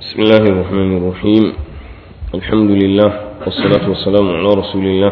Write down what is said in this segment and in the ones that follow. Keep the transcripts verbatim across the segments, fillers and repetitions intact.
بسم الله الرحمن الرحيم الحمد لله والصلاة والسلام على رسول الله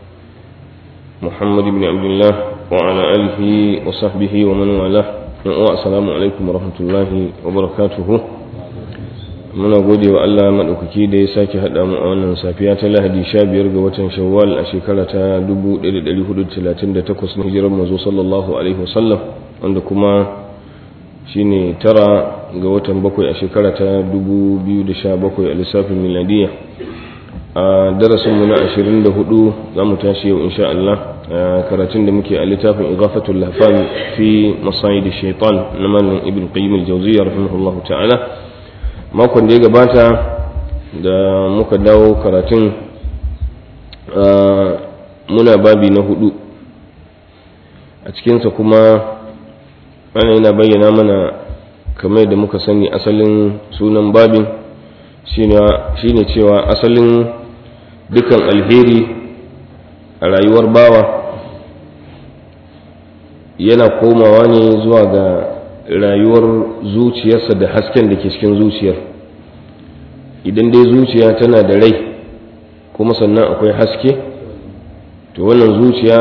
محمد بن عبد الله وعلى آله وصحبه ومن والاه. السلام عليكم ورحمة الله وبركاته. muna gode wa Allah madaukaki da ya sake hada mu a wannan safiya ta Lahadi sha biyar ga watan Shawwal a shekara ta dubu ɗaya da ɗari hudu da talatin da takwas na hijirar manzo sallallahu alaihi wasallam, wanda kuma shine tara ga watan bakwai a shekara ta dubu biyu da sha bakwai a lissafin miladiya. A darasin mu na ashirin da hudu za mu tashi yau insha Allah a karatun da muke a littafin Ighafatul Lahfan fi Masayid Shaitan na Malam Ibn Qayyim al-Jawziyya rahimahullahu ta'ala. Makon da ya gabata da muka dawo karatun muna babi na hudu a cikinsa, kuma ana yana bayyana mana kamar da muka sani asalin sunan babin shine cewa asalin dukan alheri a rayuwar bawa yana komawa ne zuwa ga rayuwar zuciyarsa da hasken da ke cikin zuciyar. Idan dai zuciya tana da rai kuma sannan akwai haske, to wannan zuciya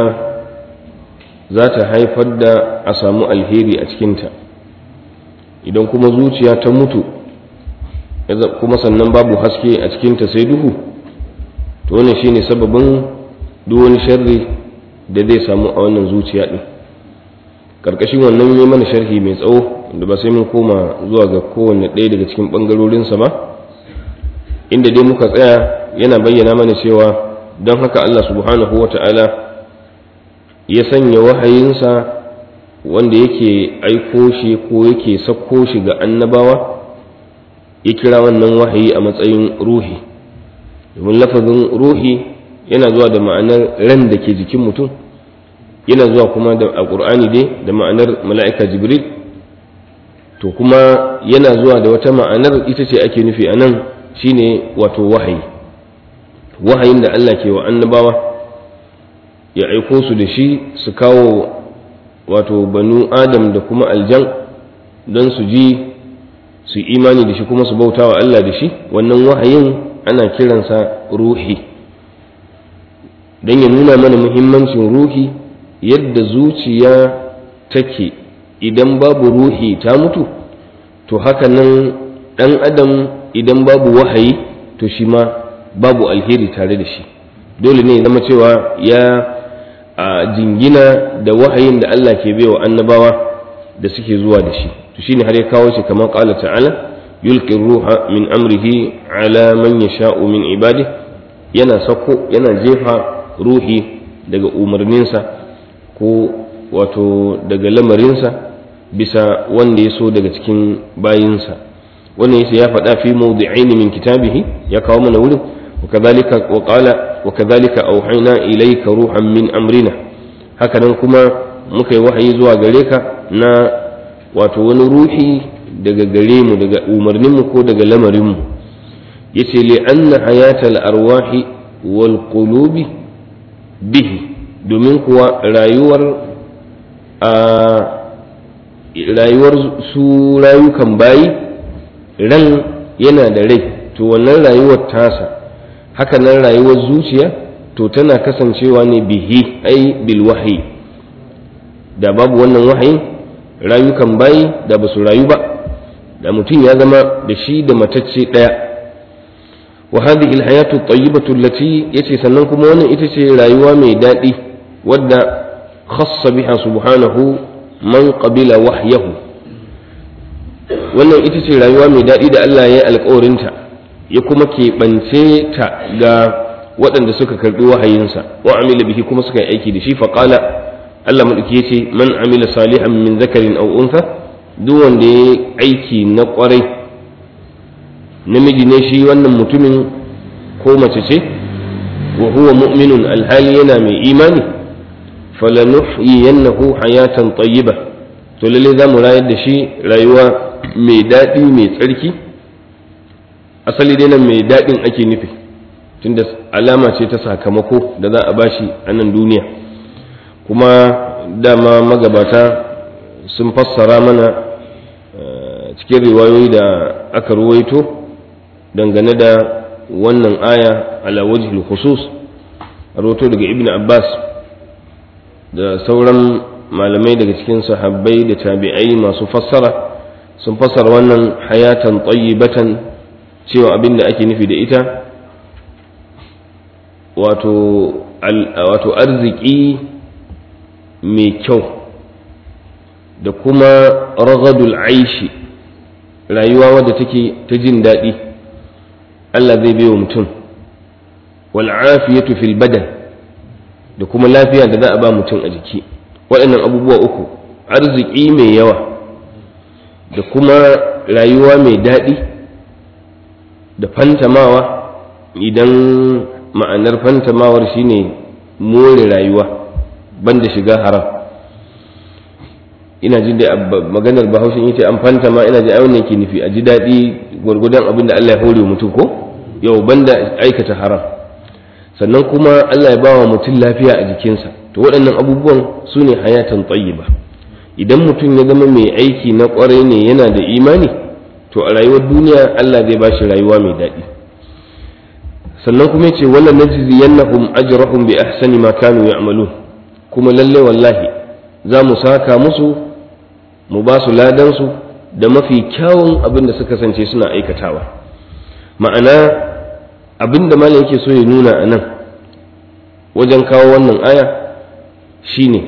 za ta haifar da a samu alheri a cikinta. Idan kuma zuciya ta mutu kuma sannan babu haske a cikinta sai duhu, to wannan shine sababin duk wani sharri da zai samu a wannan zuciya din. Karkashin wannan yi mana sharhi mai tsawo da ba sai mun koma zuwa ga kowanne ɗaya daga cikin ɓangarorinsa ba, inda dai muka tsaya yana bayyana mana cewa don haka Allah subhanahu wa ta'ala ya sanya wahayinsa wanda yake aiko shi ko yake sakko shi ga annabawa, ya kira wannan wahayi a matsayin ruhi. Domin lafazin ruhi yana zuwa da ma'anar ran da ke jikin mutum, yana zuwa kuma da alqur'ani dai da ma'anar mala'ika jibril, to kuma yana zuwa da wata ma'anar ita ce ake nufi a nan, shine wato wahayi. Wahayin da Allah ke wa annabawa ya aiko su da shi su kawo wato banu adam da kuma aljan don su ji su imani da shi kuma su bauta wa Allah da shi, wannan wahayin ana kiransa ruhi, don ya nuna mana muhimmancin ruhi, yadda zuciya take idan babu ruhi ta mutu, to haka nan ɗan adam idan babu wahayi to shi ma babu alheri tare da shi. Dole ne zama cewa ya a jingina da wahayin da Allah ke baiwa annabawa da suke zuwa da shi. To shine har ya kawo shi kamar qala ta'ala yulqi ruha min amrihi ala man yasha'u min ibadi, yana sako yana jefa ruhi daga umarninsa ko wato daga lamarinsa bisa wanda ya so daga cikin bayinsa. wannan yasa ya faɗa fi mawdi'aini min kitabihi, ya kawo mana wurin wakadhalika wa qala wakadhalika auhayna ilayka ruhan min amrina, hakanan kuma muka yi wahayi zuwa gare ka na wato wani ruhi daga gare mu, daga umarnin mu ko daga lamarin mu. yace li anna hayatal arwahi wal qulubi bihi, domin kuwa rayuwar a rayuwar su rayukan bayi, ran yana da rai, to wannan rayuwar tasa haka nan rayuwar zuciya to tana kasancewa ne bihi ai bil wahyi. Da babu wannan wahayin rayukan bayi da ba su rayu ba, da mutum ya zama da shi da matacce daya. wa hadhihi al hayatu at-tayyibatu allati, yace sannan kuma wannan ita ce rayuwa mai dadi wadda khassa biha subhanahu man qabila wahyahu. Wannan ita ce rayuwa mai daɗi da Allah ya yi alƙawarinta, ya kuma keɓance ta ga waɗanda suka karɓi wahayinsa, wa amila bihi kuma suka yi aiki da shi. faƙala Allah maɗauki ya ce man amila salihan min zakarin aw untha, duk wanda ya yi aiki na ƙwarai, namiji ne shi wannan mutumin ko mace ce, wa huwa mu'minun alhali yana mai imani, falanuhyiyannahu hayatan tayyiba, to lalle za mu rayar da shi rayuwa mai daɗi mai tsarki. Asali dai nan mai daɗin ake nufi, tunda alama ce ta sakamako da za a bashi a nan duniya. Kuma dama magabata sun fassara mana cikin riwayoyi da aka ruwaito dangane da wannan aya ala wajhil khusus, rawato daga ibn Abbas da sauran malamai daga cikin sahabbai da tabi'ai masu fassara sun fassara wannan hayatan tayyibatan cewa abin da ake nufi da ita wato wato arziki mai kyau da kuma ragadul aishi, rayuwa wadda take ta jin daɗi Allah zai bai wa mutum, wal afiyatu fil badan, da kuma lafiya da za a ba mutum a jiki. Waɗannan abubuwa uku, arziki mai yawa da kuma rayuwa mai daɗi da fantamawa, idan ma'anar fantamawar shine more rayuwa banda shiga haram. Ina ji da maganar bahaushen ita an fantama, ina ji wannan ke nufi a ji daɗi gwargwadon abin da Allah ya hore mutum ko yau banda aikata haram. Sannan kuma Allah ya ba wa mutum lafiya a jikinsa. To waɗannan abubuwan su ne hayatan tayyiba. Idan mutum ya zama mai aiki na ƙwarai ne, yana da imani, to a rayuwar duniya Allah zai ba shi rayuwa mai daɗi. Sannan kuma ya ce wala najziyannahum ajrahum bi ahsani ma kanu ya'malun, kuma lalle wallahi za mu saka musu, mu ba su ladan su da mafi kyawun abin da suka kasance suna aikatawa. Ma'ana abin da malam yake so ya nuna a nan wajen kawo wannan aya shine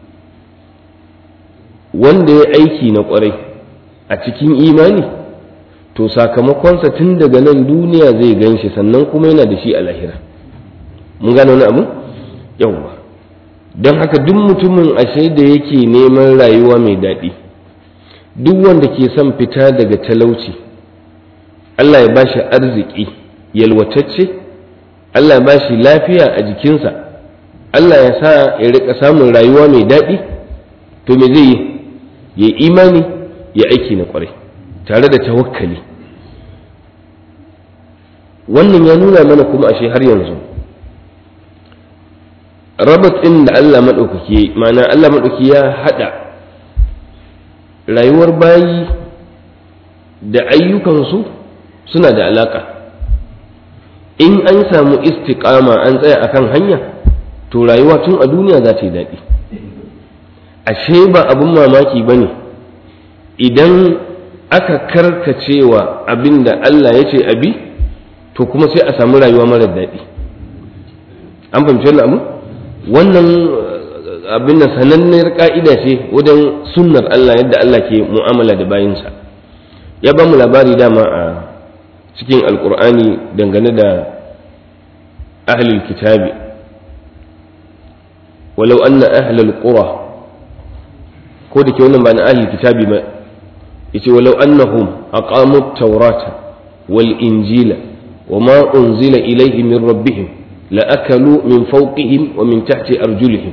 wanda ya aiki na kwarai a cikin imani, to sakamakonsa tun daga nan duniya zai gan shi, sannan kuma yana da shi a lahira. Mun gane wani abu? Yawwa. Don haka duk mutumin ashe da yake neman rayuwa mai daɗi, duk wanda ke son fita daga talauci, Allah ya bashi arziki yalwatacce, Allah ya bashi lafiya a jikinsa, Allah ya sa ya rika samun rayuwa mai daɗi, to me zai yi? Ya imani, ya aiki na ƙwarai tare da tawakkali. Wannan ya nuna mana kuma ashe har yanzu rabat ɗin da Allah maɗaukaki, ma'ana Allah maɗaukaki ya haɗa rayuwar bayi da ayyukansu suna da alaƙa. In an samu istiƙama an tsaya akan hanya, to rayuwa tun a duniya za ta yi daɗi. Ashe ba abin mamaki ba ne idan aka karkacewa abin da Allah ya ce abi, to kuma sai a samu rayuwa marar daɗi. An fahimci wannan abu? Wannan abin da sananniyar ƙa'ida ce wajen sunnar Allah, yadda Allah ke mu'amala da bayinsa. Ya ba mu labari dama a cikin alƙur'ani dangane da ahlul kitabi, walau anna ahlul qura, ko da ke wannan ba na ahlul kitabi ba, yace walau annahum aqamu at-taurata wal injila wama unzila ilayhim min rabbihim la akalu min fawqihim wa min tahti arjulihim.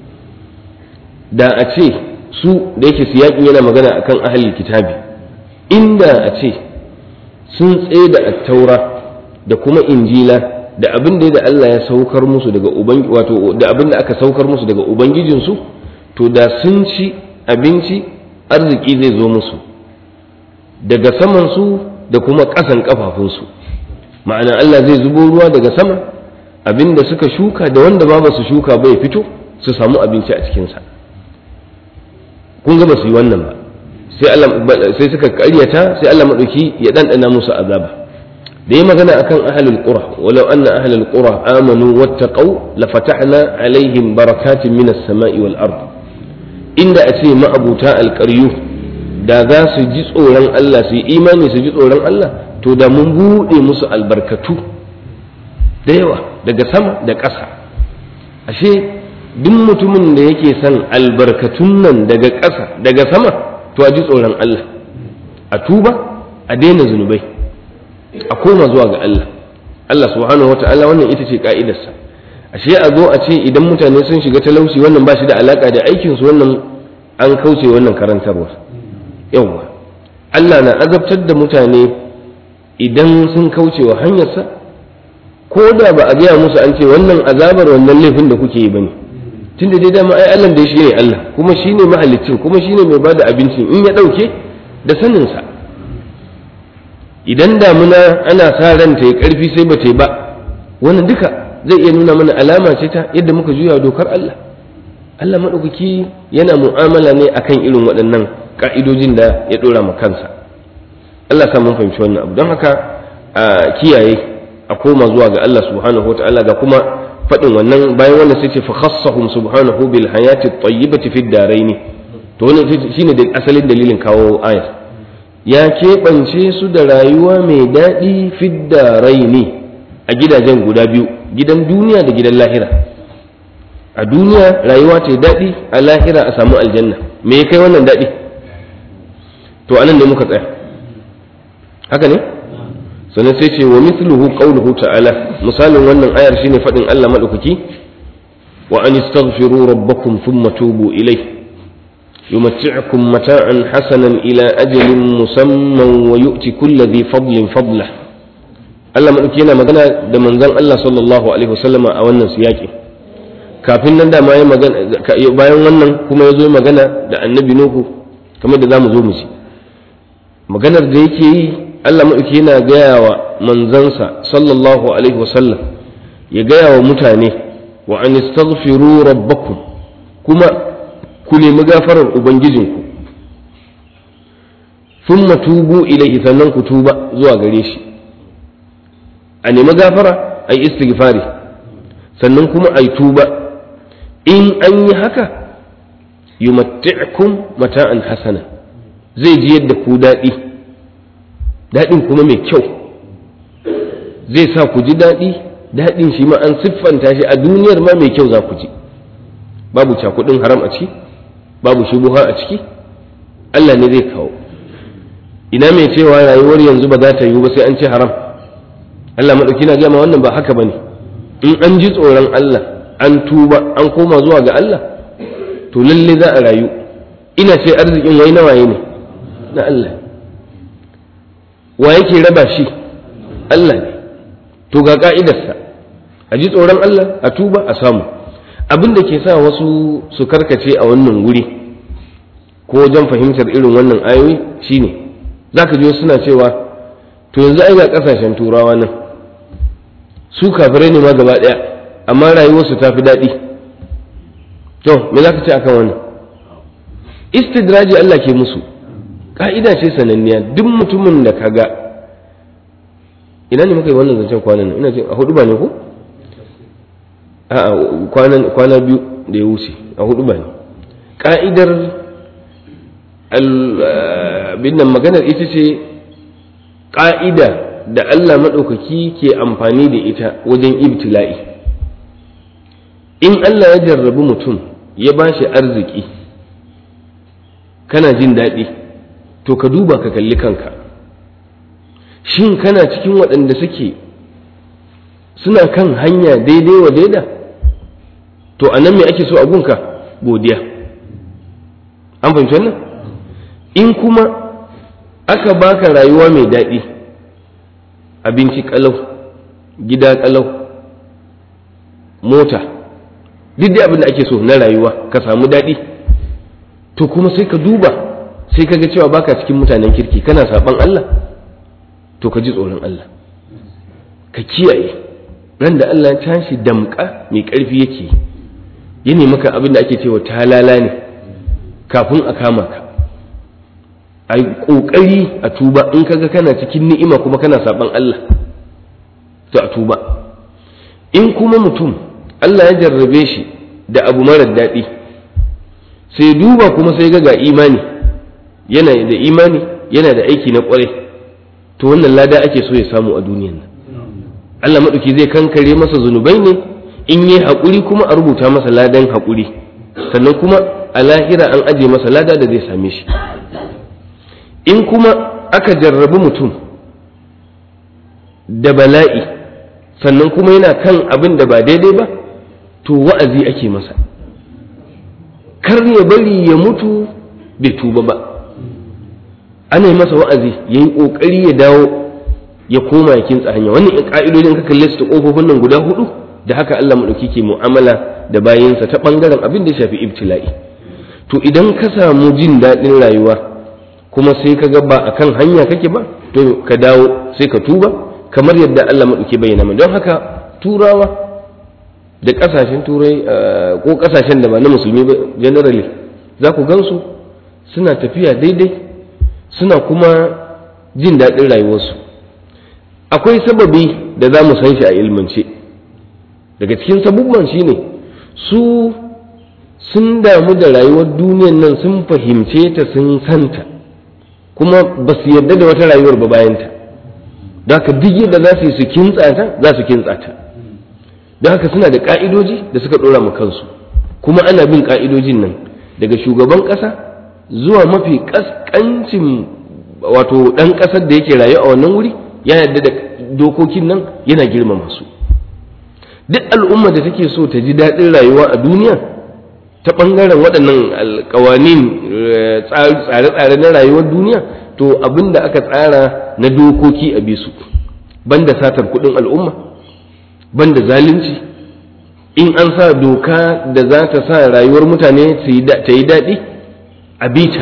Da a ce su, da yake siyakin yana magana akan ahlul kitabi, inda a ce sun tsaye da at-taura da kuma injila da abin da Allah ya saukar musu daga ubangi, wato da abin da aka saukar musu daga ubangijinsu, to da sun ci abinci, arziki zai zo musu daga saman su da kuma ƙasan ƙafafunsu. Ma'ana Allah zai zubo ruwa daga sama, abin da suka shuka da wanda ba ba su shuka ba ya fito, su samu abinci a cikinsa. Kun ga ba su yi wannan ba, sai Allah sai suka ƙaryata, sai Allah maɗauki ya ɗanɗana musu azaba. Da yi magana akan ahlul qura, walau anna ahlul qura amanu wattaqau la fatahna alaihim barakatin minas sama'i wal ard. Inda a ce ma'abuta alƙaryu da za su ji tsoron Allah, su yi imani su ji tsoron Allah, to da mun buɗe musu albarkatu da yawa daga sama da ƙasa. Ashe duk mutumin da yake son albarkatun nan daga ƙasa daga sama, to a ji tsoron Allah, a tuba, a daina zunubai, a koma zuwa ga Allah. Allah subhanahu wata'ala wannan ita ce ka'idarsa. Ashe a zo a ce idan mutane sun shiga talauci wannan ba shi da alaka da aikinsu, wannan an kauce wannan karantarwa. Yawwa, Allah na azabtar da mutane idan sun kauce wa hanyarsa, ko da ba a gaya musu an ce wannan azabar wannan laifin da kuke yi bane, tunda dai dama ai Allah dai shine Allah, kuma shine mahalicin, kuma shine mai bada abincin, in ya dauke da saninsa. idan damuna ana sa ran ta yi ƙarfi sai ba ta yi ba, wannan duka zai iya nuna mana alama ce ta yadda muka juya dokar Allah. Allah maɗaukaki yana mu'amala ne akan irin waɗannan ƙa'idojin da ya ɗora ma kansa. Allah sa mun fahimci wannan abu, don haka a kiyaye a koma zuwa ga Allah subhanahu wata'ala. Ga kuma faɗin wannan bayan wannan sai ce fa khassahum subhanahu bil hayati at-tayyibati fid daraini. To wannan shine da asalin dalilin kawo ayat. Ya keɓance su da rayuwa mai daɗi fid daraini, a gidajen guda biyu, gidan duniya da gidan lahira. A duniya rayuwa ce daɗi, a lahira a samu aljanna. Me ya kai wannan daɗi? To anan ne muka tsaya, haka ne? Sannan sai ce wa mithluhu qawluhu ta'ala, misalin wannan ayar shine faɗin Allah madaukaki, wa an istaghfiru rabbakum thumma tubu ilayhi yumatti'ukum mata'an hasanan ila ajalin musamman wa yu'ti kulli dhi fadlin fadlah. Allah madaukaki yana magana da manzon Allah sallallahu alaihi wasallama a wannan siyaki. Kafin nan da ma ya magana, bayan wannan kuma ya zo magana da annabi Nuhu, kamar da zamu zo mu ci maganar da yake yi. Allah maɗauki yana gaya wa manzansa sallallahu alaihi wasallam ya gaya wa mutane wa an istaghfiru rabbakum, kuma ku nemi gafarar ubangijinku, thumma tubu ilaihi, sannan ku tuba zuwa gare shi. A nemi gafara ai istighfari, sannan kuma ai tuba. In an yi haka yumatti'ukum mata'an hasana, zai ji yadda ku daɗi, daɗin kuma mai kyau, zai sa ku ji daɗi. Daɗin shi ma an siffanta shi a duniyar ma mai kyau za ku ji, babu cakuɗin haram a ciki, babu shubuha a ciki. Allah ne zai kawo. Ina mai cewa rayuwar yanzu ba za ta yiwu ba sai an ce haram? Allah maɗauki na gama wannan ba haka ba ne. In an ji tsoron Allah, an tuba, an koma zuwa ga Allah, to lalle za a rayu. Ina ce arzikin wai na waye ne? Na Allah. Wa yake raba shi? Allah ne. To ga ka'idarsa, a ji tsoron Allah, a tuba, a samu. Abin da ke sa wasu su karkace a wannan wuri ko wajen fahimtar irin wannan ayoyi shine za ka ji suna cewa to yanzu ai ga kasashen turawa nan su kafirai ne ma gaba ɗaya, amma rayuwarsu ta fi daɗi. To me za ka ce akan wannan? Istidraji Allah ke musu, ƙa'ida ce sananniya. Duk mutumin da ka ga, ina ne muka yi wannan zancen kwanan nan, ina ce a hudu ba ne ko? A'a, kwana biyu da ya wuce, a hudu ba ne. Ƙa'idar abin nan maganar ita ce ƙa'ida da Allah maɗaukaki ke amfani da ita wajen ibtila'i. In Allah ya jarrabi mutum ya ba shi arziki, kana jin daɗi, to ka duba ka kalli kanka. Shin kana cikin waɗanda suke suna kan hanya daidai wa daida? To a nan me ake so a gunka? Godiya. An fahimci wannan? In kuma aka baka rayuwa mai daɗi, abinci ƙalau, gida ƙalau, mota, duk da abin da ake so na rayuwa, ka samu daɗi, to kuma sai ka duba sai ka ga cewa baka cikin mutanen kirki, kana saban Allah, to ka ji tsoron Allah, ka kiyaye. Ran da Allah ya tashi damƙa mai ƙarfi yake ya nemi maka abin da ake cewa talala ne kafin a kama ka. A yi ƙoƙari a tuba. In kaga kana cikin ni'ima kuma kana saban Allah, to a tuba. In kuma mutum Allah ya jarrabe shi da abu marar daɗi, sai duba kuma sai ga ga imani, yana da imani, yana da aiki na ƙwarai, to wannan lada ake so ya samu a duniyan nan. Allah maɗauki zai kankare masa zunubai ne, in yi haƙuri kuma a rubuta masa ladan haƙuri, sannan kuma a lahira an aje masa lada da zai same shi. In kuma aka jarrabi mutum da bala'i, sannan kuma yana kan abin da ba daidai ba, to wa'azi ake masa, kar ya bari ya mutu bai tuba ba. Ana yi masa wa'azi ya yi ƙoƙari ya dawo, ya koma ya kintsa hanya. Wannan ƙa'idodin ka kalle su ta ƙofofin nan guda hudu, da haka Allah maɗauki ke mu'amala da bayinsa ta ɓangaren abin da ya shafi ibtila'i. To idan ka samu jin daɗin rayuwa, kuma sai ka ga ba akan hanya kake ba, to ka dawo sai ka tuba kamar yadda Allah maɗauki bayyana mana. Don haka turawa da ƙasashen turai ko ƙasashen da ba na musulmi ba generally za ku gansu suna tafiya daidai, suna kuma jin daɗin rayuwarsu. Akwai sababi da za mu san shi a ilmance, daga cikin sabubban shi ne su sun damu da rayuwar duniyan nan, sun fahimce ta, sun santa, kuma ba su yarda da wata rayuwar ba bayanta. Da haka duk yadda za su yi su kintsa ta za su kintsa ta. Da haka suna da ƙa'idoji da suka ɗora mu kansu, kuma ana bin ƙa'idojin nan daga shugaban ƙasa zuwa mafi ƙasƙancin wato ɗan ƙasar da yake rayu a wannan wuri ya yarda da dokokin nan, yana girmama su. Duk al'umma da take so ta ji daɗin rayuwa a duniya ta ɓangaren waɗannan alƙawanin tsare-tsare na rayuwar duniya, to abin da aka tsara na dokoki a bisu, banda satar kuɗin al'umma, banda zalunci. In an sa doka da za ta sa rayuwar mutane ta yi daɗi a bita,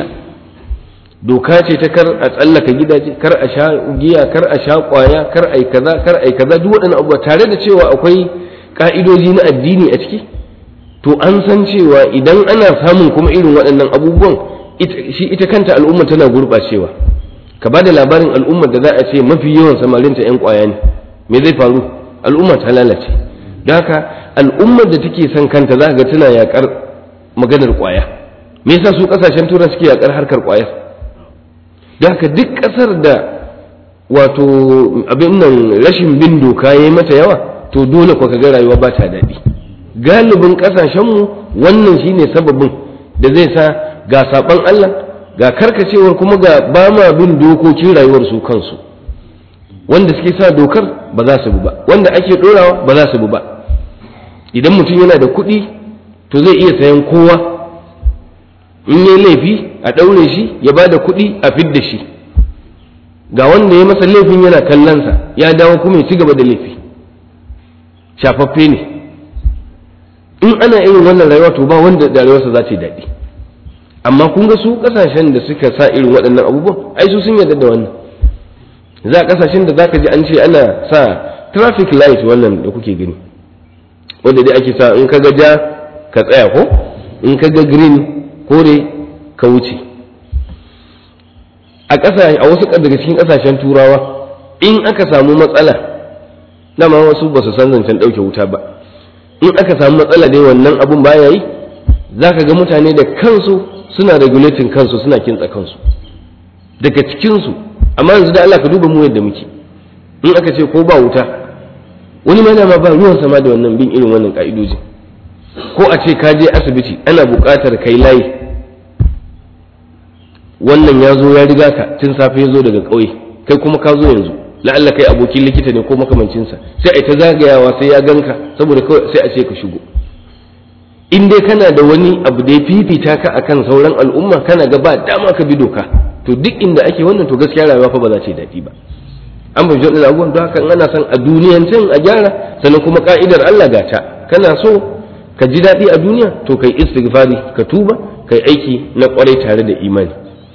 doka ce ta kar a tsallaka gidaje, kar a sha giya, kar a sha ƙwaya, kar a yi kaza, kar a yi kaza, duk waɗannan abubuwa, tare da cewa akwai ƙa'idoji na addini a ciki. To an san cewa idan ana samun kuma irin waɗannan abubuwan, shi ita kanta al'umma tana gurɓacewa. Ka ba da labarin al'ummar da za a ce mafi yawan samarinta 'yan ƙwaya ne, me zai faru? Al'umma ta lalace. Da haka al'ummar da take son kanta za ga tana yaƙar maganar ƙwaya. Me yasa su ƙasashen turai suke yaƙar harkar ƙwayar? Da haka duk ƙasar da wato abin nan rashin bin doka ya yi mata yawa, to dole ko ka ga rayuwa ba ta daɗi. Galibin ƙasashenmu wannan shine sababin da zai sa ga saɓan Allah, ga karkacewar, kuma ga ba ma bin dokokin rayuwar su kansu. Wanda suke sa dokar ba za su bi ba, wanda ake ɗorawa ba za su bi ba. Idan mutum yana da kuɗi to zai iya sayan kowa, in yi laifi a ɗaure shi, ya ba da kuɗi a fidda shi. Ga wanda ya masa laifin yana kallonsa, ya dawo kuma ya ci gaba da laifi, shafaffe ne. In ana irin wannan rayuwa to ba wanda da rayuwarsa za ta yi daɗi. Amma kun ga su ƙasashen da suka sa irin waɗannan abubuwan, ai su sun yarda da wannan. Za a ƙasashen da za ka ji an ce ana sa traffic light wannan da kuke gani, wanda dai ake sa in ka ga ja ka tsaya, ko in ka ga green kore ka wuce. A ƙasa, a wasu daga cikin ƙasashen turawa, in aka samu matsala, dama wasu ba su san zancen ɗauke wuta ba, in aka samu matsala dai wannan abun baya yi, za ka ga mutane da kansu suna regulating kansu, suna kintsa kansu daga cikinsu. Amma yanzu da Allah ka duba mu yadda muke, in aka ce ko ba wuta, wani mana ma ba ruwan sama da wannan bin irin wannan ka'idoji. Ko a ce ka je asibiti ana buƙatar kai layi, wannan ya zo ya riga ka tun safe ya zo daga ƙauye, kai kuma ka zo yanzu, la'alla kai abokin likita ne ko makamancinsa, sai a ta zagayawa sai ya ganka, saboda kawai sai a ce ka shigo. In dai kana da wani abu da ya fifita ka akan sauran al'umma, kana ga ba dama ka bi doka, to duk inda ake wannan to gaskiya rayuwa fa ba za ta yi daɗi ba. An fahimci wannan abubuwan. Don haka ana son a duniyan can a gyara, sannan kuma ka'idar Allah ga ta, kana so ka ji daɗi a duniya to kai istighfari, ka tuba, kai aiki na kwarai tare da imani.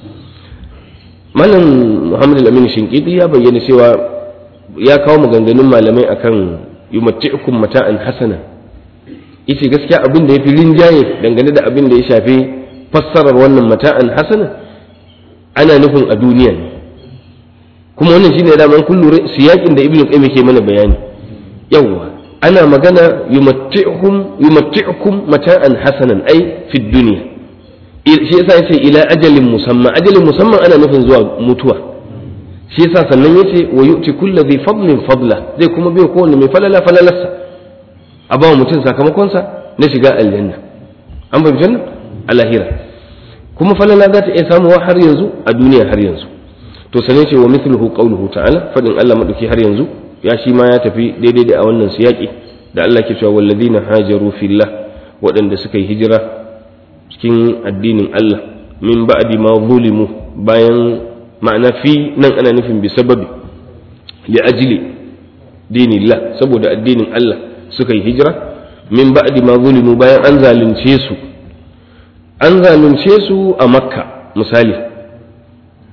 Malam Muhammad al-Amin Shinqiti ya bayyana cewa ya kawo maganganun malamai akan yumatti'ukum mata'an hasana. Yace gaskiya abin da yafi rinjaye dangane da abin da ya shafi fassarar wannan mata'an hasana, ana nufin a duniya ne. Kuma wannan shine da man kullu siyakin da Ibn Qayyim yake mana bayani. Yawwa, ana magana yumatti'ukum yumatti'ukum mata'an hasanan ai fi dunya. Shi yasa yace ila ajalin musamma, ajalin musamman ana nufin zuwa mutuwa. Shi yasa sannan yace wa yu'ti kulli dhi fadlin fadla, zai kuma bai kowanne mai falala falalarsa, a ba mutum sakamakonsa na shiga aljanna. An fahimci wannan a lahira, kuma falala za ta iya samuwa har yanzu a duniya har yanzu. To sanin ce wa mithluhu qawluhu ta'ala, fadin Allah madauki har yanzu ya shi ma ya tafi daidai da a wannan siyaki da Allah ke cewa walladhina hajaru fillah, waɗanda suka yi hijira cikin addinin Allah, min ba'di ma zulimu, bayan ma'ana fi nan ana nufin bi sababi li ajli dinillah, saboda addinin Allah suka yi hijira, min ba'di ma zulimu, bayan an zalunce su an zalunce su a Makka misali,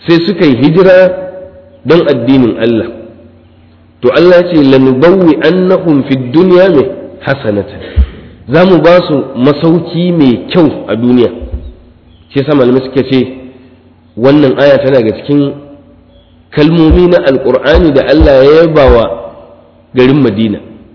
sai suka yi hijira don addinin Allah to Allah ya ce lanubawwi annahum fid dunya mai hasanatan za mu ba su masauki mai kyau a duniya shi yasa malamai suka ce wannan aya tana ga cikin kalmomi na alqur'ani da Allah ya yaba wa garin Madina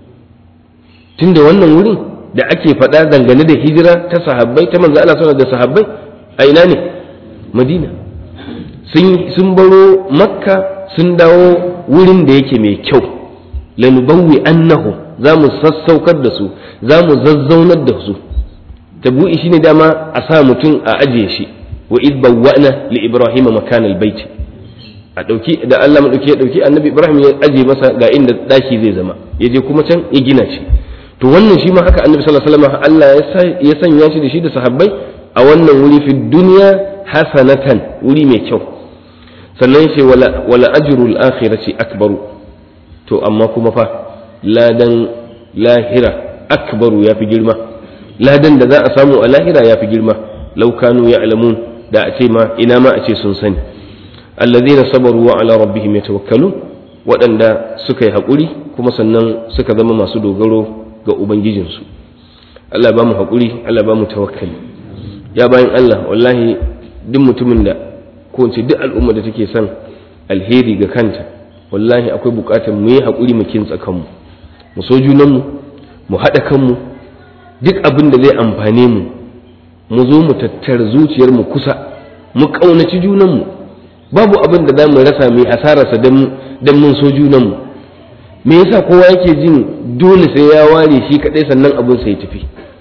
tunda wannan wurin da ake faɗa dangane da hijira ta sahabbai ta manzo Allah sallallahu alaihi wasallam da sahabbai a ina ne Madina sun sun baro Makka sun dawo wurin da yake mai kyau lanubawwi annahu za mu sassaukar da su za mu zazzaunar da su tabu'i shine dama a sa mutum a ajiye shi wa id bawwa'na li ibrahima makan albayt a dauki da Allah mu dauki ya dauki annabi ibrahim ya aje masa ga inda daki zai zama yaje kuma can ya gina shi to wannan shi ma haka annabi sallallahu alaihi wasallam Allah ya sanya shi da shi da sahabbai a wannan wuri fi dunya hasanatan wuri mai kyau sannan yace wala wala ajrul akhirati akbaru to amma kuma fa ladan lahira akbaru yafi girma ladan da za a samu a lahira yafi girma law kanu ya'lamun da a ce ma ina ma a ce sun sani alladhina sabaru wa ala rabbihim yatawakkalun waɗanda suka yi haƙuri kuma sannan suka zama masu dogaro ga ubangijinsu Allah ba mu haƙuri Allah ba mu tawakkali ya bayan Allah wallahi duk mutumin da ko ce duk al'umma da take son alheri ga kanta wallahi akwai buƙatar mu yi haƙuri mu kintsa kanmu mu so junanmu mu haɗa kanmu duk abin da zai amfane mu mu zo mu tattara zuciyar mu kusa mu ƙaunaci junanmu babu abin da za mu rasa mai asararsa don mun so junanmu me yasa kowa yake jin dole sai ya ware shi kaɗai sannan abin sai tafi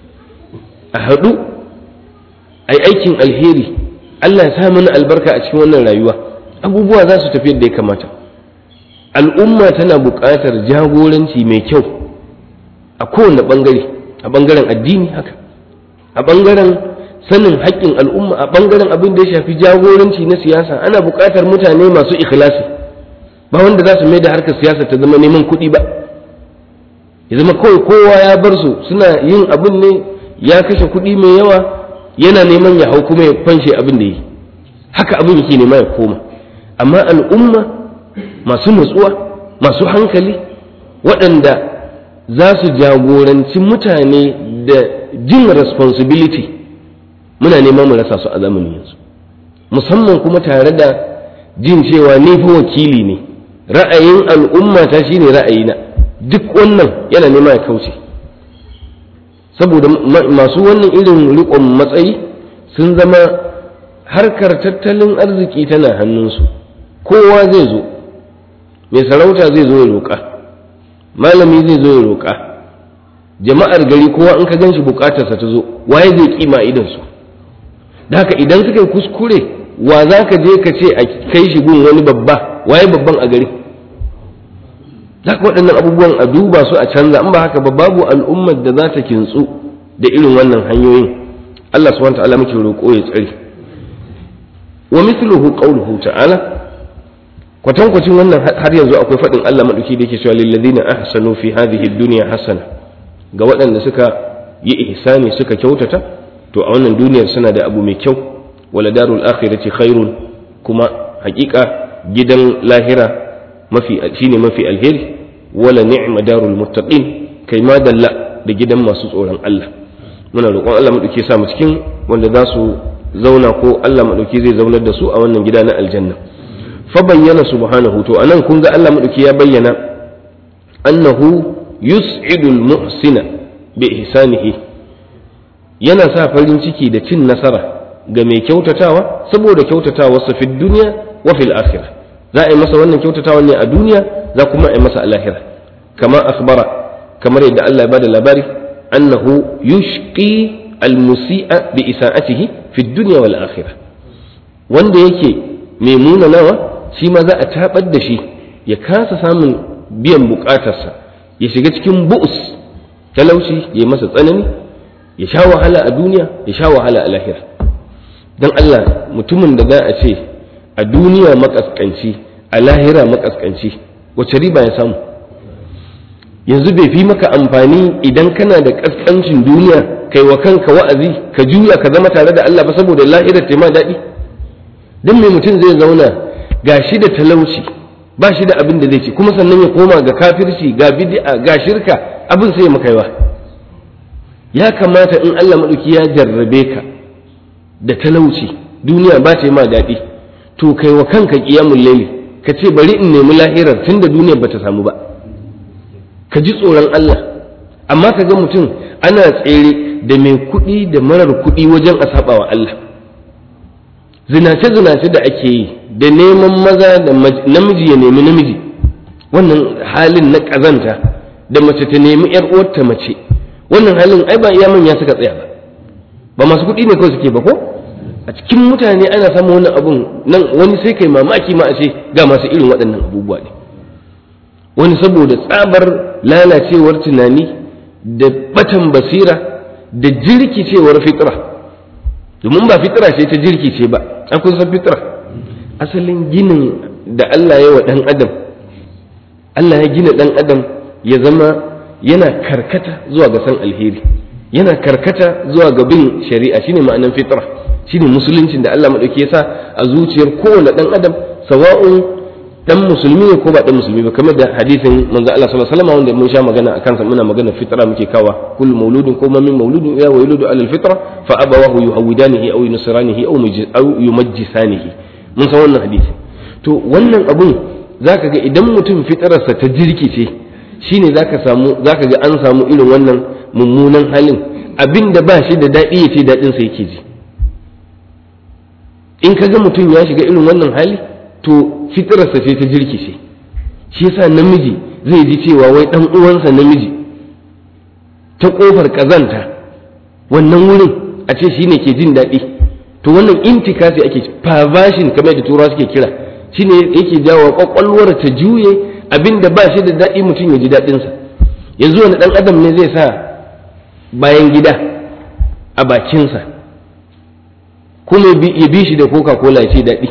a haɗu ai aikin alheri Allah ya sa mana albarka a cikin wannan rayuwa abubuwa za su tafi yadda ya kamata al'umma tana buƙatar jagoranci mai kyau a kowane ɓangare a ɓangaren addini haka a ɓangaren sanin haƙƙin al'umma a ɓangaren abin da ya shafi jagoranci na siyasa ana buƙatar mutane masu ikhlasi ba wanda za su mai da harkar siyasa ta zama neman kuɗi ba ya zama kawai kowa ya bar su suna yin abin ne ya kashe kuɗi mai yawa yana neman ya hau kuma ya fanshe abin da yi haka abin yake nema ya koma amma al'umma masu nutsuwa masu hankali waɗanda za su jagoranci mutane da jin responsibility muna nema mu rasa su a zamanin yanzu musamman kuma tare da jin cewa ni fa wakili ne ra'ayin al'umma ta shine ra'ayina duk wannan yana nema ya kauce saboda masu wannan irin riƙon matsayi sun zama harkar tattalin arziki tana hannunsu kowa zai zo mai sarauta zai zo ya roƙa malami zai zo ya roƙa jama'ar gari kowa in ka ganshi buƙatarsa ta zo waye zai kima idansu da haka idan suka yi kuskure wa za ka je ka ce a kai shi gun wani babba waye babban a gari za ka waɗannan abubuwan a duba su a canza in ba haka ba babu al'ummar da za ta kintsu da irin wannan hanyoyin Allah subhanahu wa ta'ala muke roƙo ya tsare wa mithluhu qawluhu ta'ala kwatankwacin wannan har yanzu akwai faɗin Allah madauki da yake cewa lil ladina ahsanu fi hadhihi ad-dunya hasana ga waɗanda suka yi ihsani suka kyautata to a wannan duniyar suna da abu mai kyau wala darul akhirati khairun kuma haƙiƙa gidan lahira mafi shine mafi alheri wala ni'ma darul muttaqin kai ma dalla da gidan masu tsoron Allah muna roƙon Allah madauki ya sa mu cikin wanda za su zauna ko Allah madauki zai zaunar da su a wannan gida na aljanna fa bayyana subhanahu to anan kun ga Allah madauki ya bayyana annahu yus'idu al-muhsina bi ihsanihi yana sa farin ciki da cin nasara ga mai kyautatawa saboda kyautatawarsa fi duniya wa fil akhirah za a yi masa wannan kyautatawa ne a duniya za kuma a yi masa a lahira kama akhbara kamar yadda Allah ya bada labari annahu yushqi al-musi'a bi isa'atihi fi dunya wal akhirah wanda yake mai munanawa shi ma za a tabar da shi ya kasa samun biyan bukatarsa ya shiga cikin bu'us talauci ya masa tsanani ya sha wahala a duniya ya sha wahala a lahira don Allah mutumin da za a ce a duniya makaskanci a lahira makaskanci wace riba ya samu yanzu bai fi maka amfani idan kana da kaskancin duniya kai wa kanka wa'azi ka juya ka zama tare da Allah ba saboda lahira ta ma daɗi dan me mutum zai zauna gashi da talauci ba shi da abin da zai ci kuma sannan ya koma ga kafirci ga bid'a ga shirka abin sai ya makaiwa. Ya kamata in Allah madauki ya jarrabe ka da talauci duniya ba ta yi ma daɗi to kai wa kanka qiyamul layli ka ce bari in nemi lahirar tunda duniyar bata samu ba, ka ji tsoron Allah. Amma ka ga mutum ana tsere da mai kuɗi da marar kuɗi wajen a saba wa Allah, zinace-zinace da ake yi da neman maza da namiji ya nemi namiji, wannan halin na ƙazanta da mace ta nemi ‘yar uwarta mace, wannan halin ai ba iya manya suka tsaya ba, ba masu kuɗi ne kawai suke ba ko? A cikin mutane ana samun wannan abun nan, wani sai kai mamaki ma a ce ga masu irin waɗannan abubuwa ne. Wani saboda tsabar lalacewar tunani da batan basira da jirkicewar fitra, domin ba fitra ce ta jirkice ba, an kun san fitra asalin ginin da Allah ya wa ɗan adam, Allah ya gina ɗan adam ya zama yana karkata zuwa ga san alheri, yana karkata zuwa ga bin shari'a, shine ma'anan fitra, shine musuluncin da Allah madauki ya sa a zuciyar kowane ɗan adam, sawa'un dan musulmi ne ko ba dan musulmi ba, kamar da hadisin manzo Allah sallallahu alaihi wasallam wanda mun sha magana akan sa, muna magana fitra muke kawa, kullu mauludin ko ma min mauludin ila wayludu ala alfitra fa abawahu yuhawidanihi aw yunsiranihi aw yumajjisanihi. Mun san wannan hadisi. To wannan abun zaka ga idan mutum fitrarsa ta jirkice shine zaka samu zaka ga an samu irin wannan mummunan halin, abinda ba shi da dadi yace dadin sa yake ji. In kaga mutum ya shiga irin wannan hali to fitrarsa ce ta jirkice, shi yasa namiji zai ji cewa wai dan uwansa namiji ta kofar kazanta wannan wurin a ce shine ke jin daɗi, to wannan intikasi ake perversion kamar da turawa suke kira, shine yake jawo kwakwalwar ta juye abinda ba shi da daɗi mutum ya ji daɗin sa. Yanzu wani dan adam ne zai sa bayan gida a bakinsa kuma ya bi shi da coca cola ya ce daɗi?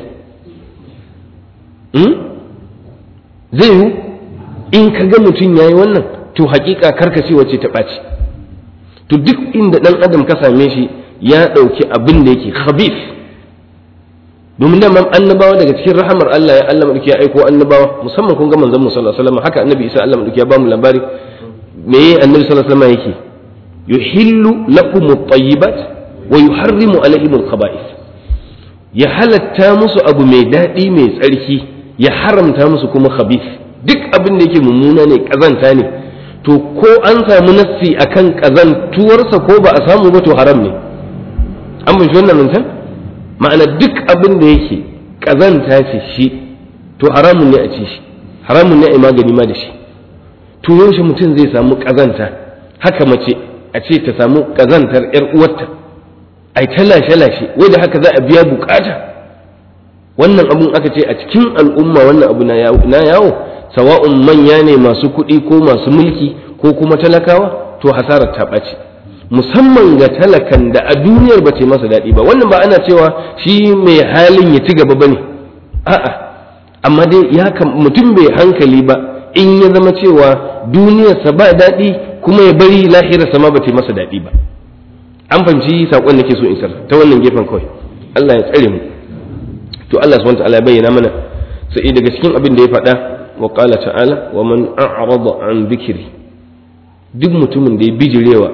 Zai yi? In ka ga mutum ya yi wannan to hakika karkace wacce ta ɓaci. To duk inda ɗan adam ka same shi ya ɗauki abin da yake khabith, domin da annabawa daga cikin rahamar Allah ya Allah madauki ya aiko annabawa, musamman kun ga manzon mu sallallahu alaihi wasallam, haka annabi Isa Allah madauki ya ba mu labari me annabi sallallahu alaihi wasallam yake yuhillu lakum at-tayyibat wa yuharrimu alaihim al-khaba'ith, ya halatta musu abu mai daɗi mai tsarki ya haramta musu kuma khabith, duk abin da yake mummuna ne kazanta ne, to ko an samu nassi akan kazantuwarsa ko ba a samu ba to haram ne. An bin shi wannan mintan ma'ana duk abin da yake kazanta ce shi to haramun ne a ci shi, haramun ne a yi magani ma da shi. To yaushe mutum zai samu kazanta, haka mace a ce ta samu kazantar yar uwarta ai ta lashe-lashe wai da haka za a biya bukata. Wannan abun aka ce a cikin al'umma wannan abu na yawo, sawa'un manya ne masu kuɗi ko masu mulki ko kuma talakawa, to hasarar ta ɓace, musamman ga talakan da a duniyar ba ce masa daɗi ba. Wannan ba ana cewa shi mai halin ya ci gaba ba ne, a'a, amma dai ya mutum bai hankali ba in ya zama cewa duniyarsa ba daɗi kuma ya bari lahirarsa ma ba ce masa daɗi ba. An fahimci saƙon da ke so in sar ta wannan gefen kawai. Allah ya tsare mu. To Allah subhanahu wa ta'ala ya bayyana mana sai daga cikin abin da ya faɗa, wa qala ta'ala wa man a'rada an dhikri, duk mutumin da ya bijirewa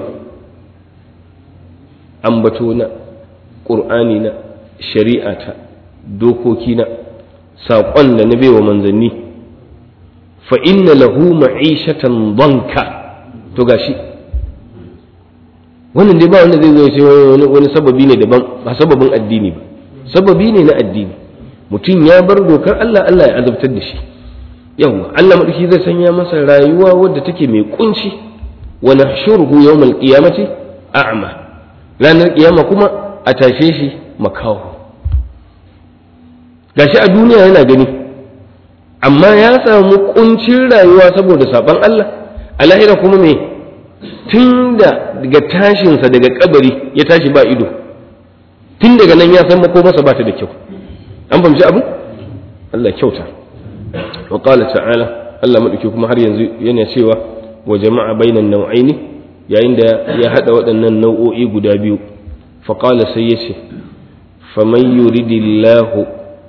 ambato na qur'ani na shari'ata dokoki na saƙon da na baiwa manzanni, fa inna lahu ma'ishatan danka. To gashi wannan dai ba wanda zai zo ya ce wani wani sababi ne daban, ba sababin addini ba, sababi ne na addini. Mutum ya bar dokar Allah, Allah ya azabtar da shi. Yawwa Allah madauki zai sanya masa rayuwa wadda take mai kunci, wa nahshuruhu yawmal qiyamati a'ma, ranar kiyama kuma a tashe shi makaho. Gashi a duniya yana gani amma ya samu kuncin rayuwa saboda saban Allah, a lahira kuma me tun da daga tashinsa daga kabari ya tashi ba ido, tun daga nan ya san makomarsa ba ta da kyau. An fahimci abu? Allah kyauta. Wa qala ta'ala, Allah madauki kuma har yanzu yana cewa wa jama'a bainan nau'aini, yayin da ya hada waɗannan nau'o'i guda biyu, fa qala sai yace faman yuridillahu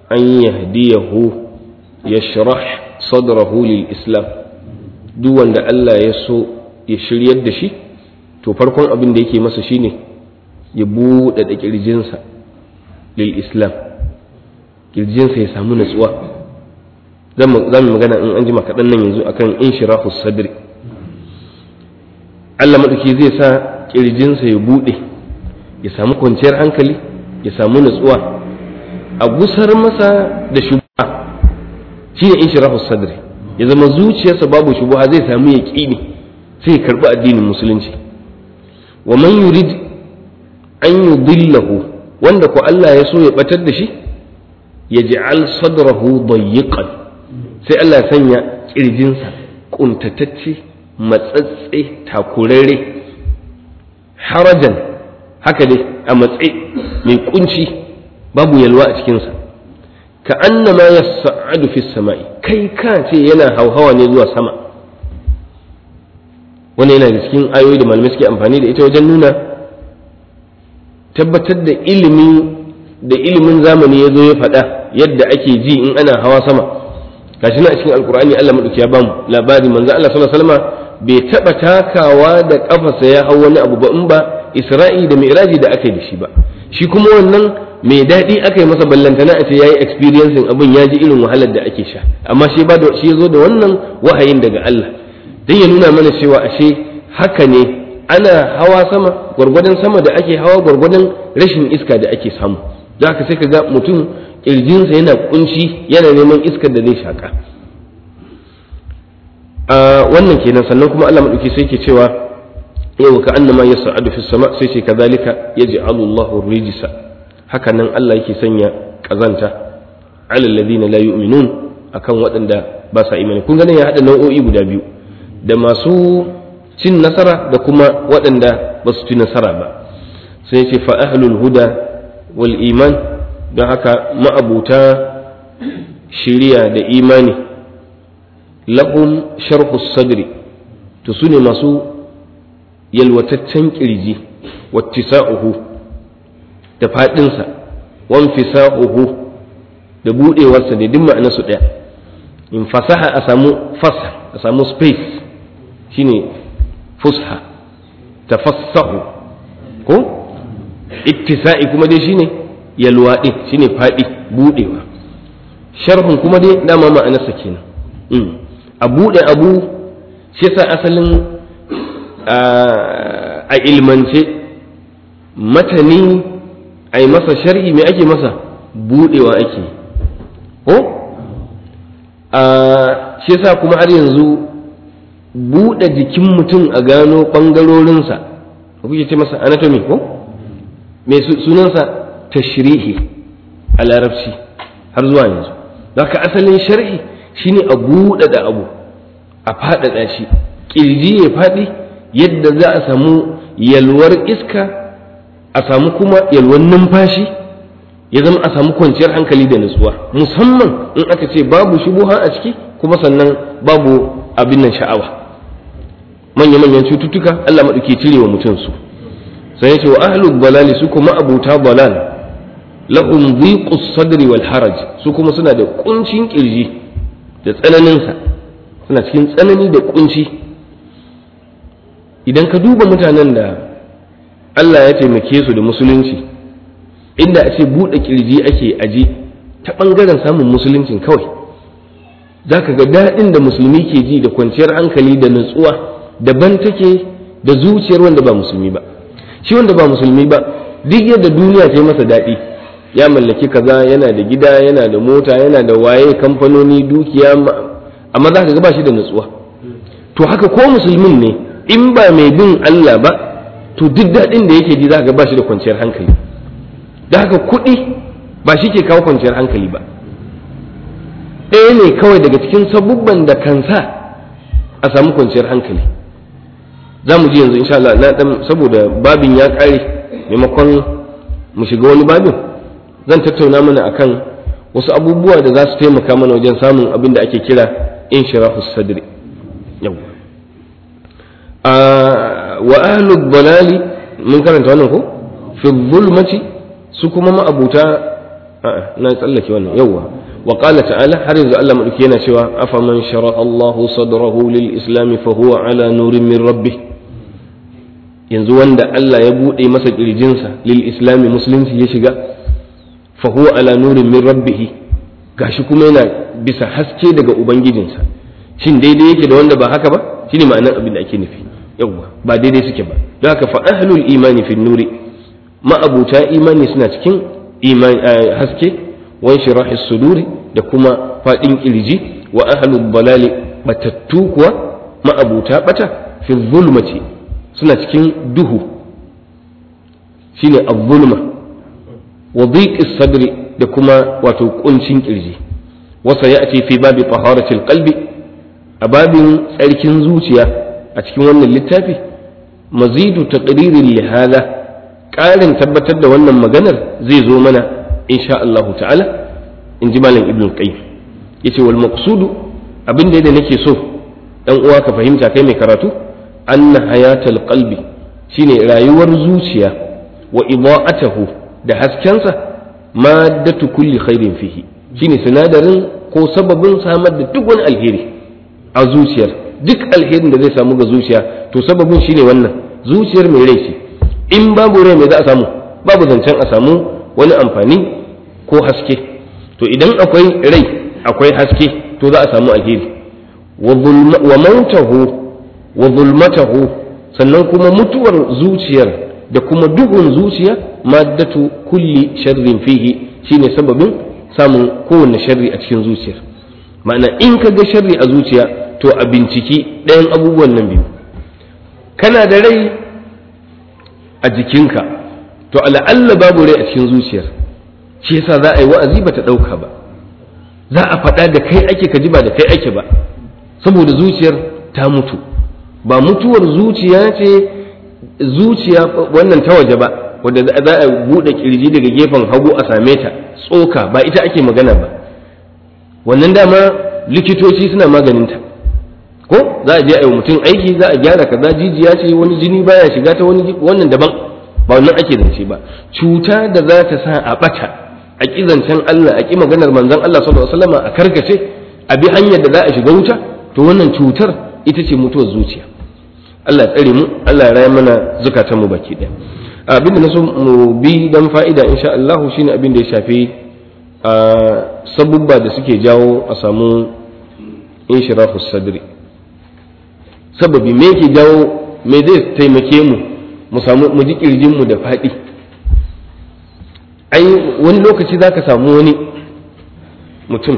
an yahdiyahu yashrah sadrahu lil islam, duk wanda Allah ya so ya shiryar da shi to farkon abin da yake masa shine ya buɗe da kirjinsa lil islam, kirjinsa ya samu natsuwa. zan mu magana in an jima kaɗan nan yanzu akan inshirahu sadri. Allah maɗauki zai sa kirjinsa ya buɗe, ya samu kwanciyar hankali, ya samu natsuwa, a gusar masa da shubha, shine inshirahu sadri, ya zama zuciyarsa babu shubha, zai samu yaqini sai ya karbi addinin musulunci. wa man yurid an yudillahu, wanda ko Allah ya so ya batar da shi, yaj'al sadrahu dayyiqan, sai Allah ya sanya kirjinsa kuntatacce, matsatse, takurare, harajan, haka dai a matse mai kunci, babu yalwa a cikinsa, ka annama yas'adu fi samai, kai ka ce yana hauhawa ne zuwa sama. wannan yana da cikin ayoyi da malamai suke amfani da ita wajen nuna tabbatar da ilimi da ilimin zamani ya zo ya faɗa yadda ake ji in ana hawa sama. gashi na a cikin alkur'ani Allah madauki ya bamu labari, manzo Allah sallallahu alaihi wasallam bai taba takawa da kafarsa ya hau wani abu ba in ba Isra'i da Mi'raji da aka yi da shi ba. shi kuma wannan mai daɗi aka yi masa ballantana a ce yayi experiencing abin, ya ji irin wahalar da ake sha, amma shi ba da shi yazo da wannan wahayin daga Allah dan ya nuna mana cewa ashe haka ne, ana hawa sama gwargwadon sama da ake hawa gwargwadon rashin iska da ake samu. da haka sai ka ga mutum kirjinsa yana kunci, yana neman iskar da zai shaka. a wannan kenan. sannan kuma Allah madauki sai yake cewa yau ka annama yas'adu fis sama, sai ce kadhalika yaj'alu Allahu rijsa, haka nan Allah yake sanya kazanta alal ladina la yu'minun, akan waɗanda ba sa imani. kun ganin ya hada nau'o'i guda biyu, da masu cin nasara da kuma waɗanda ba su ci nasara ba. sai ce fa ahlul huda wal iman, don haka ma'abuta shiriya da imani, lahum sharhu sadri, to su ne masu yalwataccen kirji, wattisa'uhu da faɗinsa, wanfisa'uhu da buɗewarsa, da duk ma'ana su ɗaya. in fasaha a samu fasha, a samu space, shine fusha, tafassahu ko ittisa'i kuma dai shine yalwa din, shine fadi, budewa. sharhun kuma dai dama ma'anarsa kenan, mm. a bude abu. shi yasa asalin a ilmance matani ai masa sharhi, me ake masa? budewa ake ko a shi yasa kuma har yanzu buɗe jikin mutum a gano ɓangarorinsa, kuke ce masa anatomy ko mai sunansa tashrihi a larabci har zuwa yanzu. da haka asalin sharhi shine a buɗe da abu, a faɗaɗa shi, ƙirji ya faɗi yadda za a samu yalwar iska, a samu kuma yalwar numfashi, ya zama a samu kwanciyar hankali da nutsuwa, musamman in aka ce babu shubuha a ciki, kuma sannan babu abin nan sha'awa. manya-manyan cututtuka Allah maɗauki cire wa mutum su. sai ya ce wa ahlul balali, su kuma abuta balal, lahum dhiqus sadri wal haraj, su kuma suna da kuncin kirji da tsananin sa, suna cikin tsanani da kunci. idan ka duba mutanen da Allah ya taimake su da musulunci, inda a ce buɗe kirji ake aji ta ɓangaren samun musuluncin kawai, za ka ga daɗin da musulmi ke ji da kwanciyar hankali da nutsuwa daban take da zuciyar wanda ba musulmi ba. shi wanda ba musulmi ba, duk yadda duniya ta yi masa daɗi, ya mallaki kaza, yana da gida, yana da mota, yana da waye, kamfanoni, dukiya, amma za ka ga ba shi da nutsuwa. to haka ko musulmin ne, in ba mai bin Allah ba, to duk daɗin da yake ji za ka ga ba shi da kwanciyar hankali. da haka kuɗi ba shi ke kawo kwanciyar hankali ba, ɗaya ne kawai daga cikin sabubban da kansa a samu kwanciyar hankali. za mu ji yanzu insha Allah, na dan saboda babin ya ƙare, maimakon mu shiga wani babin, zan tattauna mana akan wasu abubuwa da za su taimaka mana wajen samun abin da ake kira inshirahu sadri. yau wa ahlul dalali mun karanta wannan ko, fi zulmati, su kuma ma'abuta a'a na tsallake wannan yawa wa qala ta'ala har yanzu Allah madauki yana cewa afaman shara Allahu sadrahu lil islam fa huwa ala nurin min rabbih yanzu wanda Allah ya bude masa kirjinsa lil islam musulunci ya shiga fa huwa ala nurin min rabbih gashi kuma yana bisa haske daga ubangijinsa shin daidai yake da wanda ba haka ba shine ma'anar abin da ake nufi yawa ba daidai suke ba don haka fa ahlul imani fi nuri ma'abuta imani suna cikin imani haske wa shirahis suduri da kuma fadin kirji wa ahlul balali batattu kuwa ma'abuta bata fi zulmati suna cikin duhu shine az-zulma wa dhiqis sadri da kuma wato kuncin kirji wa sayati fi babi taharatil qalbi a babin tsarkin zuciya a cikin wannan littafi mazidu taqririn li hada ƙarin tabbatar da wannan maganar zai zo mana insha Allah ta'ala in ji malam ibn qayyim yace wal maqsudu abin da nake so dan uwa ka fahimta kai mai karatu anna hayatal qalbi shine rayuwar zuciya wa idaa'atuhu da haskensa maddatu kulli khairin fihi shine sinadarin ko sababin samar da duk wani alheri a zuciyar duk alherin da zai samu ga zuciya to sababin shine wannan zuciyar mai rai ce in babu rai mai za a samu babu zancen a samu wani amfani ko haske to idan akwai rai akwai haske to za a samu alheri wa mautahu wa zulmatahu sannan kuma mutuwar zuciyar da kuma duhun zuciya maddatu kulli sharrin fihi shine sababin samun kowanne sharri a cikin zuciyar ma'ana in ka ga sharri a zuciya to a binciki ɗayan abubuwan nan biyu kana da rai a jikinka to ala'alla babu rai a cikin zuciyar shi yasa za a yi wa'azi ba ta ɗauka ba za a faɗa da kai ake ka ji ba da kai ake ba saboda zuciyar ta mutu ba mutuwar zuciya ce zuciya wannan ta waje ba wadda za a buɗe kirji daga gefen hagu a same ta tsoka ba ita ake magana ba wannan dama likitoci suna maganinta ko za a je a yi mutum aiki za a gyara kaza jijiya ce wani jini baya shiga ta wani wannan daban ba wannan ake zance ba cuta da za ta sa a bata a ƙi zancen Allah a ƙi maganar manzon Allah sallallahu alaihi wasallam a karkace a bi hanyar da za a shiga wuta to wannan cutar ita ce mutuwar zuciya Allah ya tsare mu Allah ya raya mana zukatan mu baki ɗaya abin da na so mu bi dan fa'ida insha Allah shine abin da ya shafi a sabubba da suke jawo a samu inshirahus sadri sababi me yake jawo me zai taimake mu mu samu mu ji kirjin mu da faɗi ai wani lokaci zaka samu wani mutum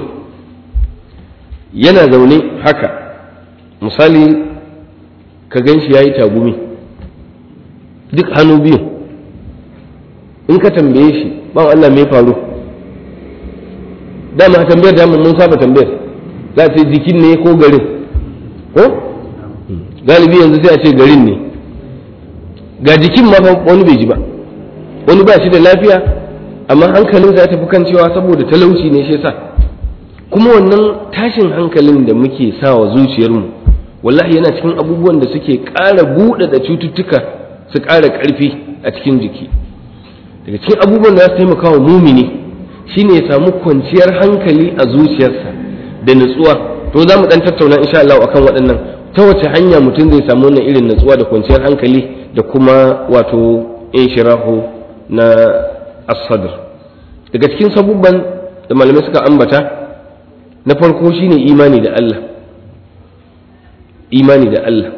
yana zaune haka misali ka gan shi ya yi tagumi duk hannu biyu in ka tambaye shi ba Allah me faru dama tambayar da mun saba tambayar za ta jikin ne ko garin ko galibi yanzu sai a ce garin ne ga jikin ma wani bai ji ba wani ba shi da lafiya amma hankalinsa ya tafi kan cewa saboda talauci ne shi yasa kuma wannan tashin hankalin da muke sawa zuciyarmu wallahi yana cikin abubuwan da suke ƙara buɗe da cututtuka su ƙara ƙarfi a cikin jiki daga cikin abubuwan da za su taimaka wa mumini shine ya samu kwanciyar hankali a zuciyarsa da nutsuwa to za mu ɗan tattauna insha Allah akan waɗannan ta wace hanya mutum zai samu wannan irin nutsuwa da kwanciyar hankali da kuma wato inshirahu na as-sadr daga cikin sabubban da malamai suka ambata na farko shine imani da Allah imani da Allah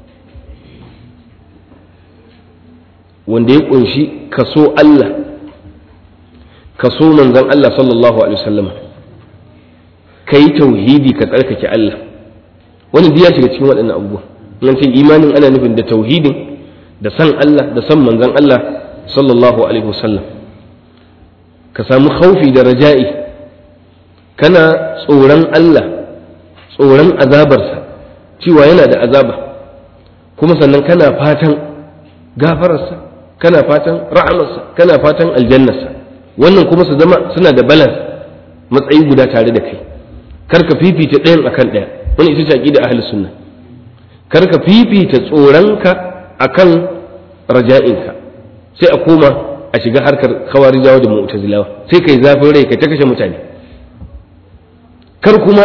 wanda ya kunshi kaso Allah kaso manzon Allah sallallahu alaihi wasallam kai tauhidi ka tsarkake Allah wani ya shiga cikin waɗannan abubuwa nan ce imanin ana nufin da tauhidin da san Allah da san manzon Allah sallallahu alaihi wasallam ka samu khaufi da raja'i kana tsoron Allah tsoron azabarsa cewa yana da azaba kuma sannan kana fatan gafararsa kana fatan rahamarsa kana fatan aljannarsa wannan kuma su zama suna da balance matsayi guda tare da kai kar ka fifita ɗayan akan ɗaya wani ita ce aqida ahlus sunna kar ka fifita tsoronka akan raja'inka sai a koma a shiga harkar khawarijawa da mu'tazilawa sai kai zafin rai kai ta kashe mutane. Kar kuma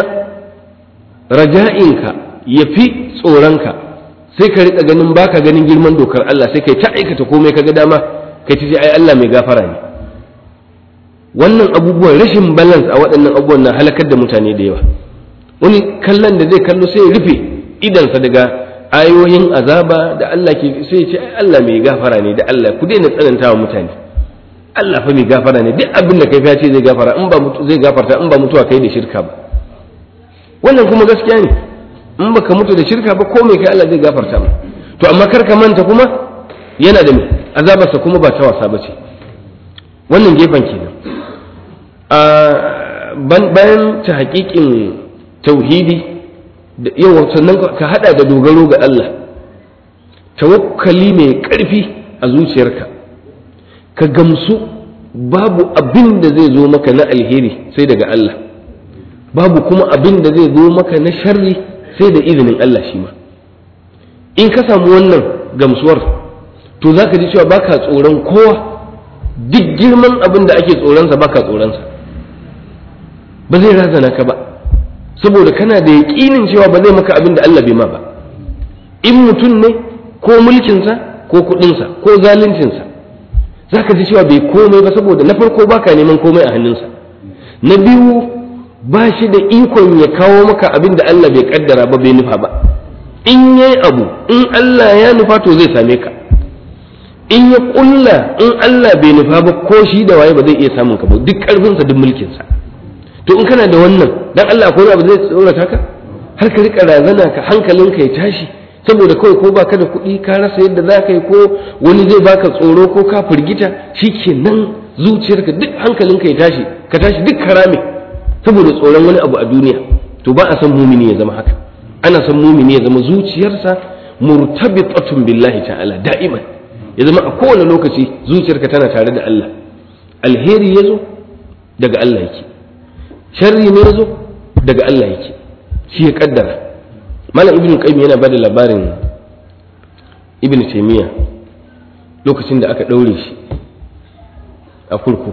raja'inka ya fi tsoronka, sai ka riƙa ganin baka ganin girman dokar Allah, sai kai ta aikata komai kaga dama kai ta ce ai Allah mai gafara ne. Wannan abubuwan, rashin balance a waɗannan abubuwan na halakar da mutane da yawa. Wani kallon da zai kallo sai ya rufe idansa daga ayoyin azaba da Allah ke, sai ya ce ai Allah mai gafara ne, da Allah ku daina tsananta wa mutane, Allah fa mai gafara ne, duk abin da kai fa ce zai gafara in ba zai gafarta in ba mutuwa kai da shirka ba. Wannan kuma gaskiya ne, in baka mutu da shirka ba ko mai kai Allah zai gafarta ma. To amma kar ka manta kuma yana da azabarsa kuma ba ta wasa ba ce. Wannan gefen kenan. A bayan ta haƙiƙin tauhidi yau sannan ka hada da dogaro ga Allah, tawakkali mai ƙarfi a zuciyarka, ka gamsu babu abin da zai zo maka na alheri sai daga Allah, babu kuma abin da zai zo maka na sharri sai da izinin Allah shi ma. In ka samu wannan gamsuwar to za ka ji cewa baka tsoron kowa, duk girman abin da ake tsoronsa baka tsoronsa, ba zai razana ka ba, saboda kana da yaƙinin cewa ba zai maka abin da Allah bai ma ba. In mutum ne ko mulkinsa ko kuɗinsa ko zaluncinsa za ka ji cewa bai komai ba, saboda na farko baka neman komai a hannunsa, na biyu ba shi da ikon ya kawo maka abin da Allah bai kaddara ba bai nufa ba. In yayi abu in Allah ya nufa to zai same ka, in ya kulla in Allah bai nufa ba ko shi da waye ba zai iya samun ka ba, duk karfinsa duk mulkinsa. To in kana da wannan dan Allah akwai abu zai tsorata ka har ka rika razana ka hankalinka ya tashi saboda kawai ko baka da kuɗi ka rasa yadda za ka yi ko wani zai baka tsoro ko ka firgita shikenan zuciyarka duk hankalinka ya tashi ka tashi duk karame saboda tsoron wani abu a duniya. To ba a san mumini ya zama haka, ana san mumini ya zama zuciyarsa murtabitatun billahi ta'ala da'iman, ya zama a kowane lokaci zuciyarka tana tare da Allah. Alheri yazo daga Allah yake, sharri ne yazo daga Allah yake, shi ya kaddara. Malam Ibn Qayyim yana bada labarin Ibn Taymiyyah lokacin da aka daure shi a kurkuku.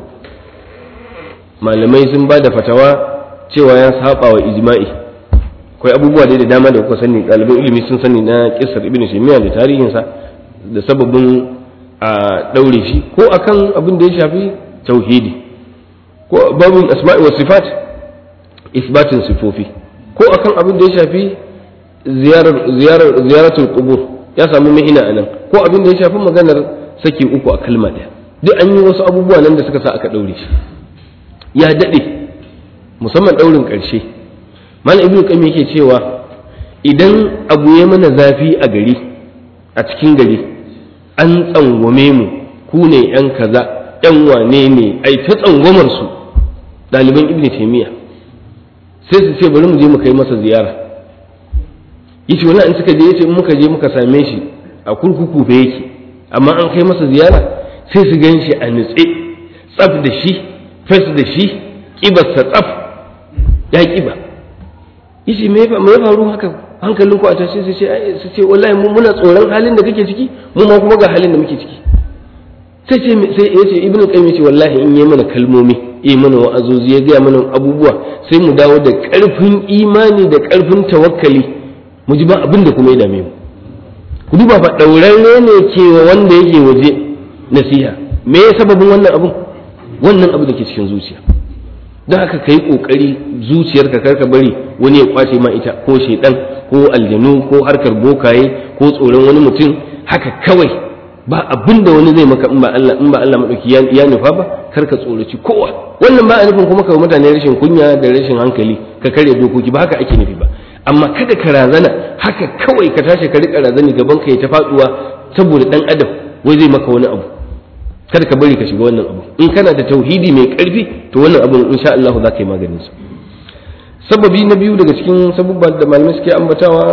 Malamai sun bada fatawa cewa ya saba wa ijma'i. Akwai abubuwa da dama da kuka sani, ɗaliban ilimi sun sani na kissar Ibn Taymiyyah da tarihinsa da sababin a daure shi, ko akan abin da ya shafi tauhidi, ko babin asma'i wa sifat, isbatin sifofi, ko akan abin da ya shafi ziyarar ziyarar ziyaratul qubur, ya samu mihina anan, ko abin da ya shafi maganar saki uku a kalma ɗaya. Duk an yi wasu abubuwa nan da suka sa aka daure shi, ya dade musamman daurin ƙarshe. Malam Ibn Qayyim yake cewa idan abu ya mana zafi a gari, a cikin gari, an tsangwame mu, ku ne yan kaza, yan wane ne, ai ta tsangwamar su ɗaliban Ibn Taymiyyah, sai su ce bari mu je mu kai masa ziyara. Yace wannan an suka je, yace in muka je muka same shi a kurkuku fa yake, amma an kai masa ziyara sai su gan shi a nutse, tsaf da shi, fes da shi, kibarsa tsaf ya kiba. Yace me ya faru haka, hankalin ku a tashi, sai ce su ce wallahi mu muna tsoron halin da kake ciki, mu ma kuma ga halin da muke ciki. Sai ce sai yace Ibn Qayyim yace wallahi in yi mana kalmomi, yi mana wa'azozi, ya ga mana abubuwa, sai mu dawo da karfin imani da karfin tawakkali, mu ji ba abin da kuma ya dame mu. Ku duba fa daurarre ne ke wanda yake waje nasiha. Me ya sababin wannan abun? Wannan abu da ke cikin zuciya. Don haka kai kokari zuciyarka karka bari wani ya kwace ma ita, ko shedan ko aljanu ko harkar bokaye ko tsoron wani mutum haka kawai, ba abin da wani zai maka in ba Allah in ba Allah madauki ya nufa ba, karka tsoraci kowa. Wannan ba a nufin kuma ka mutane rashin kunya da rashin hankali ka kare dokoki, ba haka ake nufi ba. Amma kada ka razana haka kawai ka tashi ka rika razani gaban ka ya ta faduwa saboda dan adam wai zai maka wani abu. Kada ka bari ka shiga wannan abu. In kana da tauhidi mai karfi to wannan abu insha Allah za ka yi maganin sa. Sababi na biyu daga cikin sabubban da malamai suke ambatawa,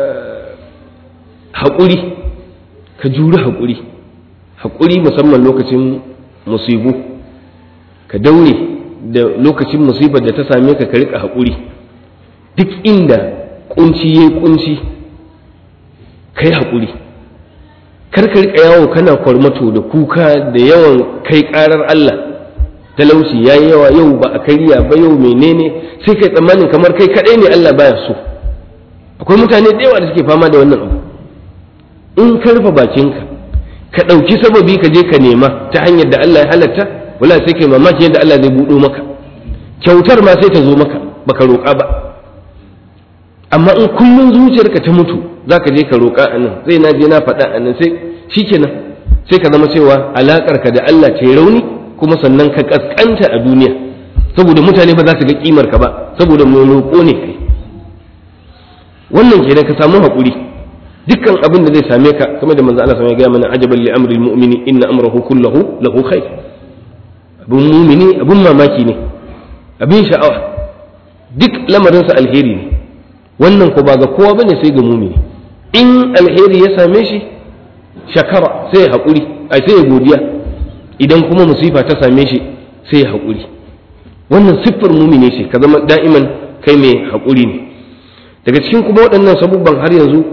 haƙuri, ka juri haƙuri, haƙuri musamman lokacin musibu, ka daure da lokacin musibar da ta same ka ka rika haƙuri. Duk inda kunci yayi kunci kai haƙuri, kar ka rika yawo kana kwarmato da kuka da yawan kai karar Allah, talauci yayi yawa, yau ba a kariya ba, yau menene, sai kai tsammanin kamar kai kadai ne Allah baya so. Akwai mutane da yawa da suke fama da wannan abu. In ka rufe bakinka ka ɗauki sababi ka je ka nema ta hanyar da Allah ya halatta, wala sai kai mamaki yadda Allah zai buɗo maka kyautar ma sai ta zo maka baka roƙa ba. Amma in kullum zuciyarka ta mutu za ka je ka roƙa a nan, zai na je na faɗa a nan, sai shikenan sai ka zama cewa alaƙarka da Allah ce rauni, kuma sannan ka ƙasƙanta a duniya saboda mutane ba za su ga ƙimar ka ba, saboda mai roƙo ne kai. Wannan kenan ka samu haƙuri dukkan abin da zai same ka, kamar da manzo Allah sallallahu alaihi wasallam ya ga mana ajaban li amri almu'mini inna amrahu kullahu lahu khair. Abun mu'mini abun mamaki ne, abin sha'awa, duk lamarinsa alheri ne. Wannan ko ba ga kowa bane sai ga mu'mini. In alheri ya same shi shakara sai ya haƙuri, ai sai ya godiya. Idan kuma musifa ta same shi sai ya haƙuri. Wannan siffar mu'mini ce, ka zama da'iman kai mai haƙuri ne. Daga cikin kuma waɗannan sabubban har yanzu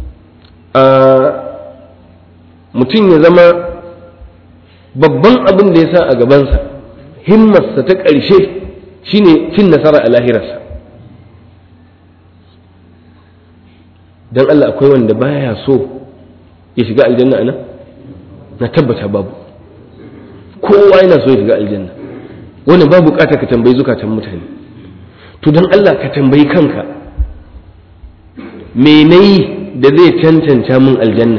mutum ya zama babban abin da ya sa a gabansa, himmarsa ta ƙarshe shine cin nasara a lahirarsa. Don Allah akwai wanda baya so ya shiga aljanna anan? Na tabbata babu. Kowa yana so ya shiga aljanna. Wani babu bukata ka tambayi zukatan mutane. To don Allah ka tambayi kanka, me nayi da zai cancanta min aljanna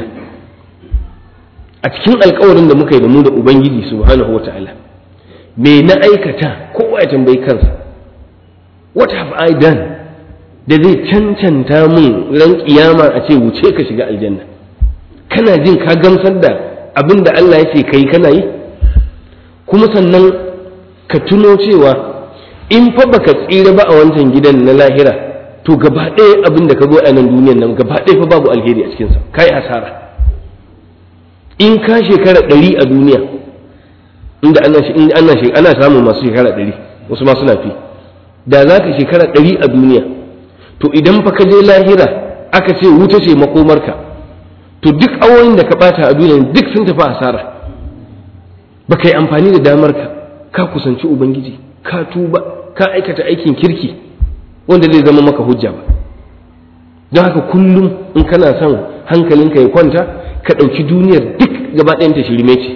a cikin alkawarin da muka yi da mu da Ubangiji subhanahu wa ta'ala? Me na aikata? Kowa ya tambayi kansa, what have I done da zai cancanta min ran kiyama a ce wuce ka shiga aljanna? Kana jin ka gamsar da abin da Allah ya ce kai kana yi? Kuma sannan ka tuno cewa in fa baka tsira ba a wancan gidan na lahira, to gaba ɗaya abin da ka zo a nan duniyan nan gaba ɗaya fa babu alheri a cikinsa, ka yi hasara. In ka shekara ɗari a duniya, inda ana ana ana samun masu shekara ɗari, wasu ma suna fi, da za ka shekara ɗari a duniya, to idan fa ka je lahira aka ce wuta ce makomarka, to duk awoyin da ka ɓata a duniya duk sun tafi hasara. Ba ka yi amfani da damarka ka kusanci Ubangiji, ka tuba, ka aikata aikin kirki wanda zai zama maka hujja ba. Don haka kullum in kana son hankalinka ya kwanta, ka ɗauki duniyar duk gaba ɗayanta shirme ce.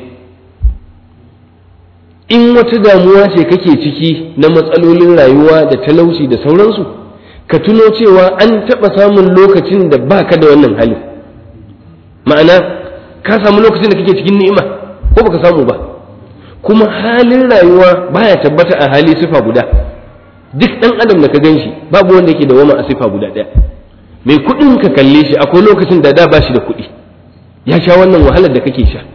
In wata damuwa ce kake ciki na matsalolin rayuwa da talauci da sauransu, ka tuno cewa an taɓa samun lokacin da ba ka da wannan hali. Ma'ana ka samu lokacin da kake cikin ni'ima ko baka samu ba. Kuma halin rayuwa baya tabbata a hali sifa guda. Duk ɗan adam da ka gan shi babu wanda yake da wama a sifa guda ɗaya. Mai kuɗin ka kalle shi akwai lokacin da da ba shi da kuɗi, ya sha wannan wahalar da kake sha.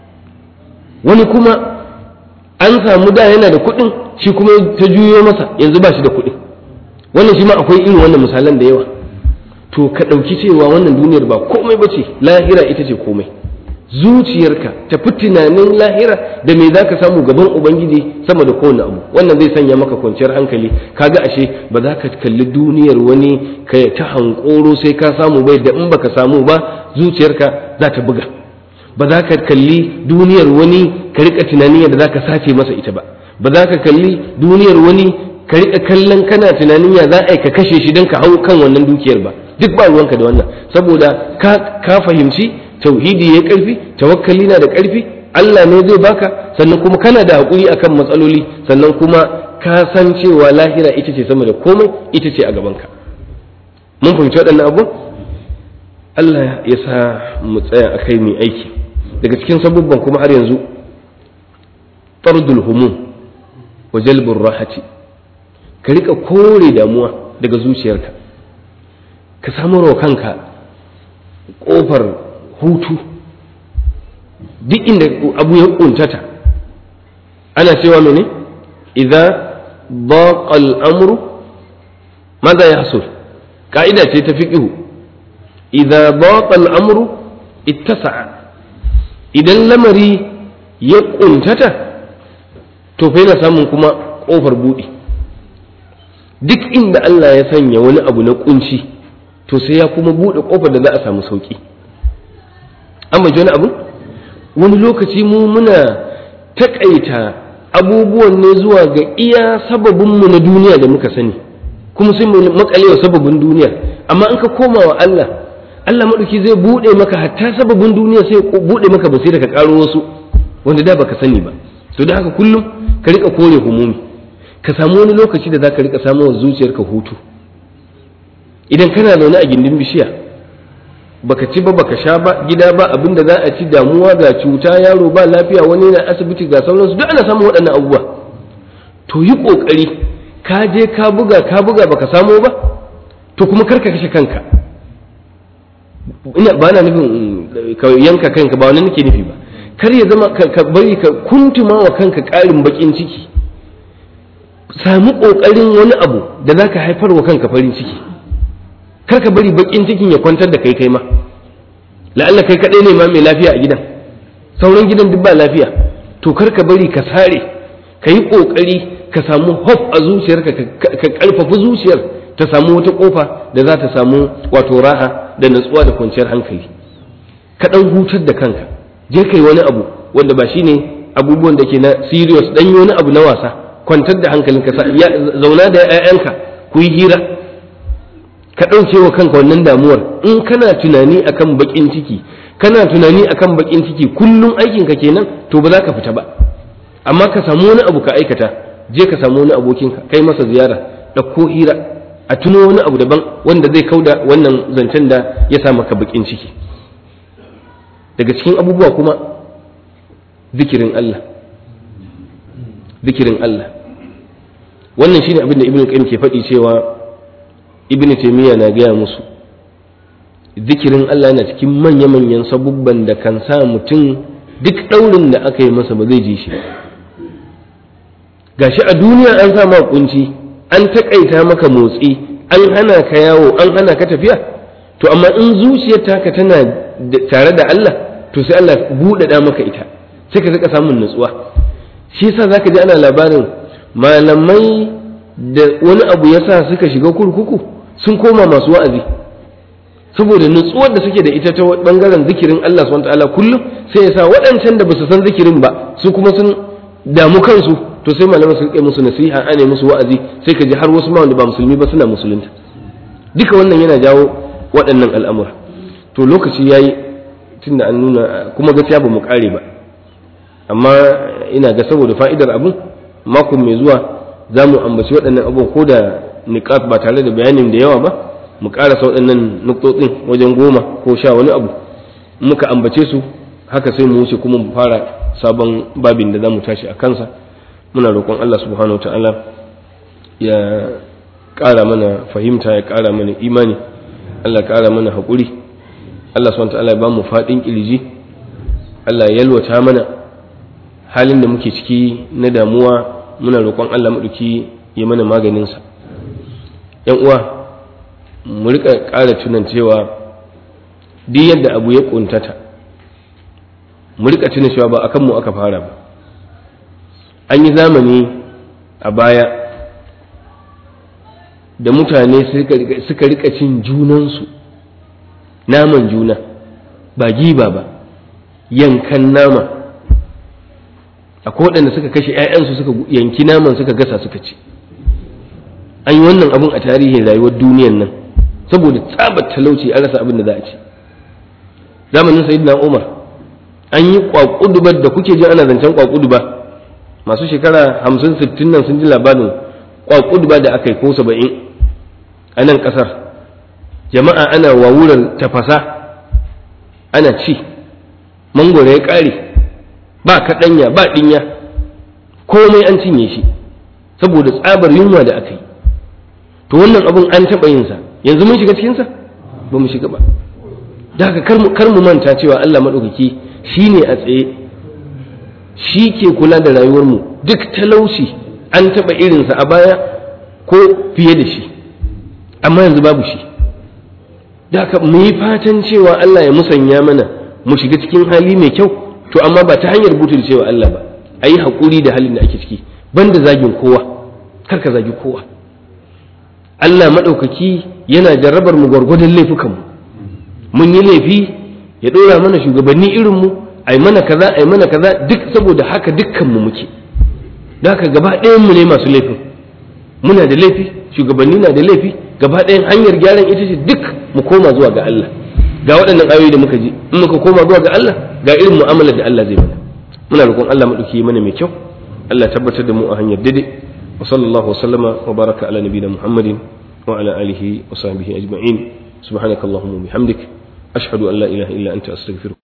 Wani kuma an samu da yana da kuɗin, shi kuma ta juyo masa yanzu ba shi da kuɗi. Wannan shi ma akwai irin wannan misalan da yawa. To ka ɗauki cewa wannan duniyar ba komai ba ce, lahira ita ce komai. Zuciyarka tafi tunanin lahira da me za ka samu gaban Ubangiji sama da kowane abu. Wannan zai sanya maka kwanciyar hankali. Kaga ashe ba za ka kalli duniyar wani ka ta hankoro sai ka samu bai, da in baka samu ba zuciyarka za ta buga. Ba za ka kalli duniyar wani ka rika tunanin yadda za ka sace masa ita ba. Ba za ka kalli duniyar wani ka rika kallon kana tunanin ya za a ka kashe shi don ka hau kan wannan dukiyar ba. Duk ba ruwanka da wannan, saboda ka, ka fahimci tauhidi ya karfi, tawakkali na da karfi, Allah ne zai baka, sannan kuma kana da haƙuri akan matsaloli, sannan kuma ka san cewa lahira ita ce sama da komai, ita ce a gabanka. Mun fahimci waɗannan abu? Allah ya sa mu tsaya a kai mai aiki. Daga cikin sabubban kuma har yanzu tardul humum wa jalbur rahati, ka rika kore damuwa daga zuciyarka, ka samu wa kanka ƙofar hutu. Duk inda abu ya kuntata ana cewa mene idza daqa al-amru madha yahsul, ka'ida ce ta fiqh. Idza daqa al-amru ittasa'a, idan lamari ya kuntata to fa yana samun kuma kofar buɗi. Duk inda Allah ya sanya wani abu na kunci to sai ya kuma buɗe kofar da za a samu sauki. amma ji wani abu wani lokaci mu muna takaita abubuwan ne zuwa ga iya sababinmu na duniya da muka sani kuma sai mu makalewa sababin duniya amma in ka koma wa Allah Allah maɗauki zai buɗe maka hatta sababin duniya sai ya buɗe maka basira ka ƙaro wasu wanda da baka sani ba to da haka kullum ka rika kore humumi ka samu wani lokaci da za ka rika samu wa zuciyarka hutu idan kana zaune a gindin bishiya baka ci ba baka sha ba gida ba abin da za a ci damuwa ga cuta yaro ba lafiya wani na asibiti ga sauransu duk ana samun waɗannan abubuwa to yi ƙoƙari ka je ka buga ka buga baka samu ba to kuma karka kashe kanka ina ba na nufin ka yanka kanka ba wani nake nufi ba kar ya zama ka bari ka kuntuma wa kanka ƙarin baƙin ciki samu ƙoƙarin wani abu da za ka haifar wa kanka farin ciki kar ka bari baƙin cikin ya kwantar da kai kai ma la'alla kai kaɗai ne ma mai lafiya a gidan sauran gidan duk ba lafiya to kar ka bari ka sare ka yi ƙoƙari ka samu hope a zuciyarka ka ƙarfafi zuciyar ta samu wata ƙofa da za ta samu wato raha da natsuwa da kwanciyar hankali ka ɗan hutar da kanka je kai wani abu wanda ba shine abubuwan da ke na serious dan yi wani abu na wasa kwantar da hankalinka zauna da 'ya'yanka ku yi hira ka ɗauke wa kanka wannan damuwar in kana tunani akan baƙin ciki kana tunani akan baƙin ciki kullum aikinka kenan to ba za ka fita ba amma ka samu wani abu ka aikata je ka samu wani abokinka kai masa ziyara ɗauko hira a tuno wani abu daban wanda zai kauda wannan zancen da ya sa maka baƙin ciki daga cikin abubuwa kuma zikirin Allah zikirin Allah wannan shine abin da Ibn Qayyim ke faɗi cewa Ibn Taymiyyah na gaya musu zikirin Allah yana cikin manya-manyan sabubban da kan sa mutum duk ɗaurin da aka yi masa ba zai ji shi gashi a duniya an sa ma kunci an taƙaita maka motsi an hana ka yawo an hana ka tafiya to amma in zuciyar taka tana tare da Allah to sai Allah buɗaɗa maka ita sai ka rika samun nutsuwa shi yasa zaka ji ana labarin malamai da wani abu yasa suka shiga kurkuku sun koma masu wa'azi saboda nutsuwar da suke da ita ta bangaren zikirin Allah subhanahu wataala kullum sai yasa waɗancan da basu san zikirin ba su kuma sun damu kansu to sai malamai su rike musu nasiha ane musu wa'azi sai ka ji har wasu ma wanda ba musulmi ba suna musulunta duka wannan yana jawo waɗannan al'amura to lokaci yayi tunda an nuna kuma gaskiya ba mu kare ba amma ina ga saboda fa'idar abun makon mai zuwa za mu ambaci waɗannan abubuwan ko da niqat ba tare da bayanin da yawa ba mu karasa waɗannan nuktotsin wajen goma ko sha wani abu muka ambace su haka sai mu wuce kuma mu fara sabon babin da za mu tashi a kansa muna roƙon Allah subhanahu wa ta'ala ya ƙara mana fahimta ya ƙara mana imani Allah ƙara mana haƙuri Allah subhanahu wa ta'ala ya ba mu faɗin ƙirji Allah ya yalwata mana halin da muke ciki na damuwa muna roƙon Allah maɗauki ya mana maganinsa ‘yan uwa mu riƙa ƙara tunan cewa duk yadda abu ya ƙuntata mu riƙa tuna cewa ba a kanmu aka fara ba an yi zamani a baya da mutane suka riƙa cin junansu naman juna ba giba ba yankan nama akwai waɗanda suka kashe ‘ya'yansu suka yanki naman suka gasa suka ci an yi wannan abin a tarihin rayuwar duniyan nan saboda tsabar talauci an rasa abin da za a ci zamanin sayyidina Umar an yi kwakudubar da kuke jin ana zancen kwakuduba masu shekara hamsin sittin nan sun ji labarin kwakuduba da aka yi ko saba'in a nan ƙasar jama'a ana wawurar tafasa ana ci mangoro ya ƙare ba kaɗanya ba ɗinya komai an cinye shi saboda tsabar yunwa da aka yi to wannan abin an taɓa yinsa yanzu mun shiga cikinsa ba mu shiga ba da haka kar mu manta cewa Allah maɗaukaki shi ne a tsaye shi ke kula da rayuwarmu duk talauci an taɓa irinsa a baya ko fiye da shi amma yanzu babu shi da haka mu yi fatan cewa Allah ya musanya mana mu shiga cikin hali mai kyau to amma ba ta hanyar butul cewa Allah ba a yi haƙuri da halin da ake ciki banda zagin kowa kar ka zagi kowa Allah maɗaukaki yana jarrabar mu gwargwadon laifukanmu mun yi laifi ya ɗora mana shugabanni irin mu ai mana kaza ai mana kaza duk saboda haka dukkan mu muke da haka gaba ɗayan mu ne masu laifin muna da laifi shugabanni na da laifi gaba ɗayan hanyar gyaran ita ce duk mu koma zuwa ga Allah ga waɗannan ayoyi da muka ji in muka koma zuwa ga Allah ga irin mu'amalar da Allah zai mana muna roƙon Allah madauki mana mai kyau Allah tabbatar da mu a hanyar daidai wa sallallahu wa sallama wa baraka ala nabiyina Muhammadin wa ala alihi wa sahbihi ajma'in subhanakallahumma wa bihamdik ashhadu an la ilaha illa anta astaghfiruka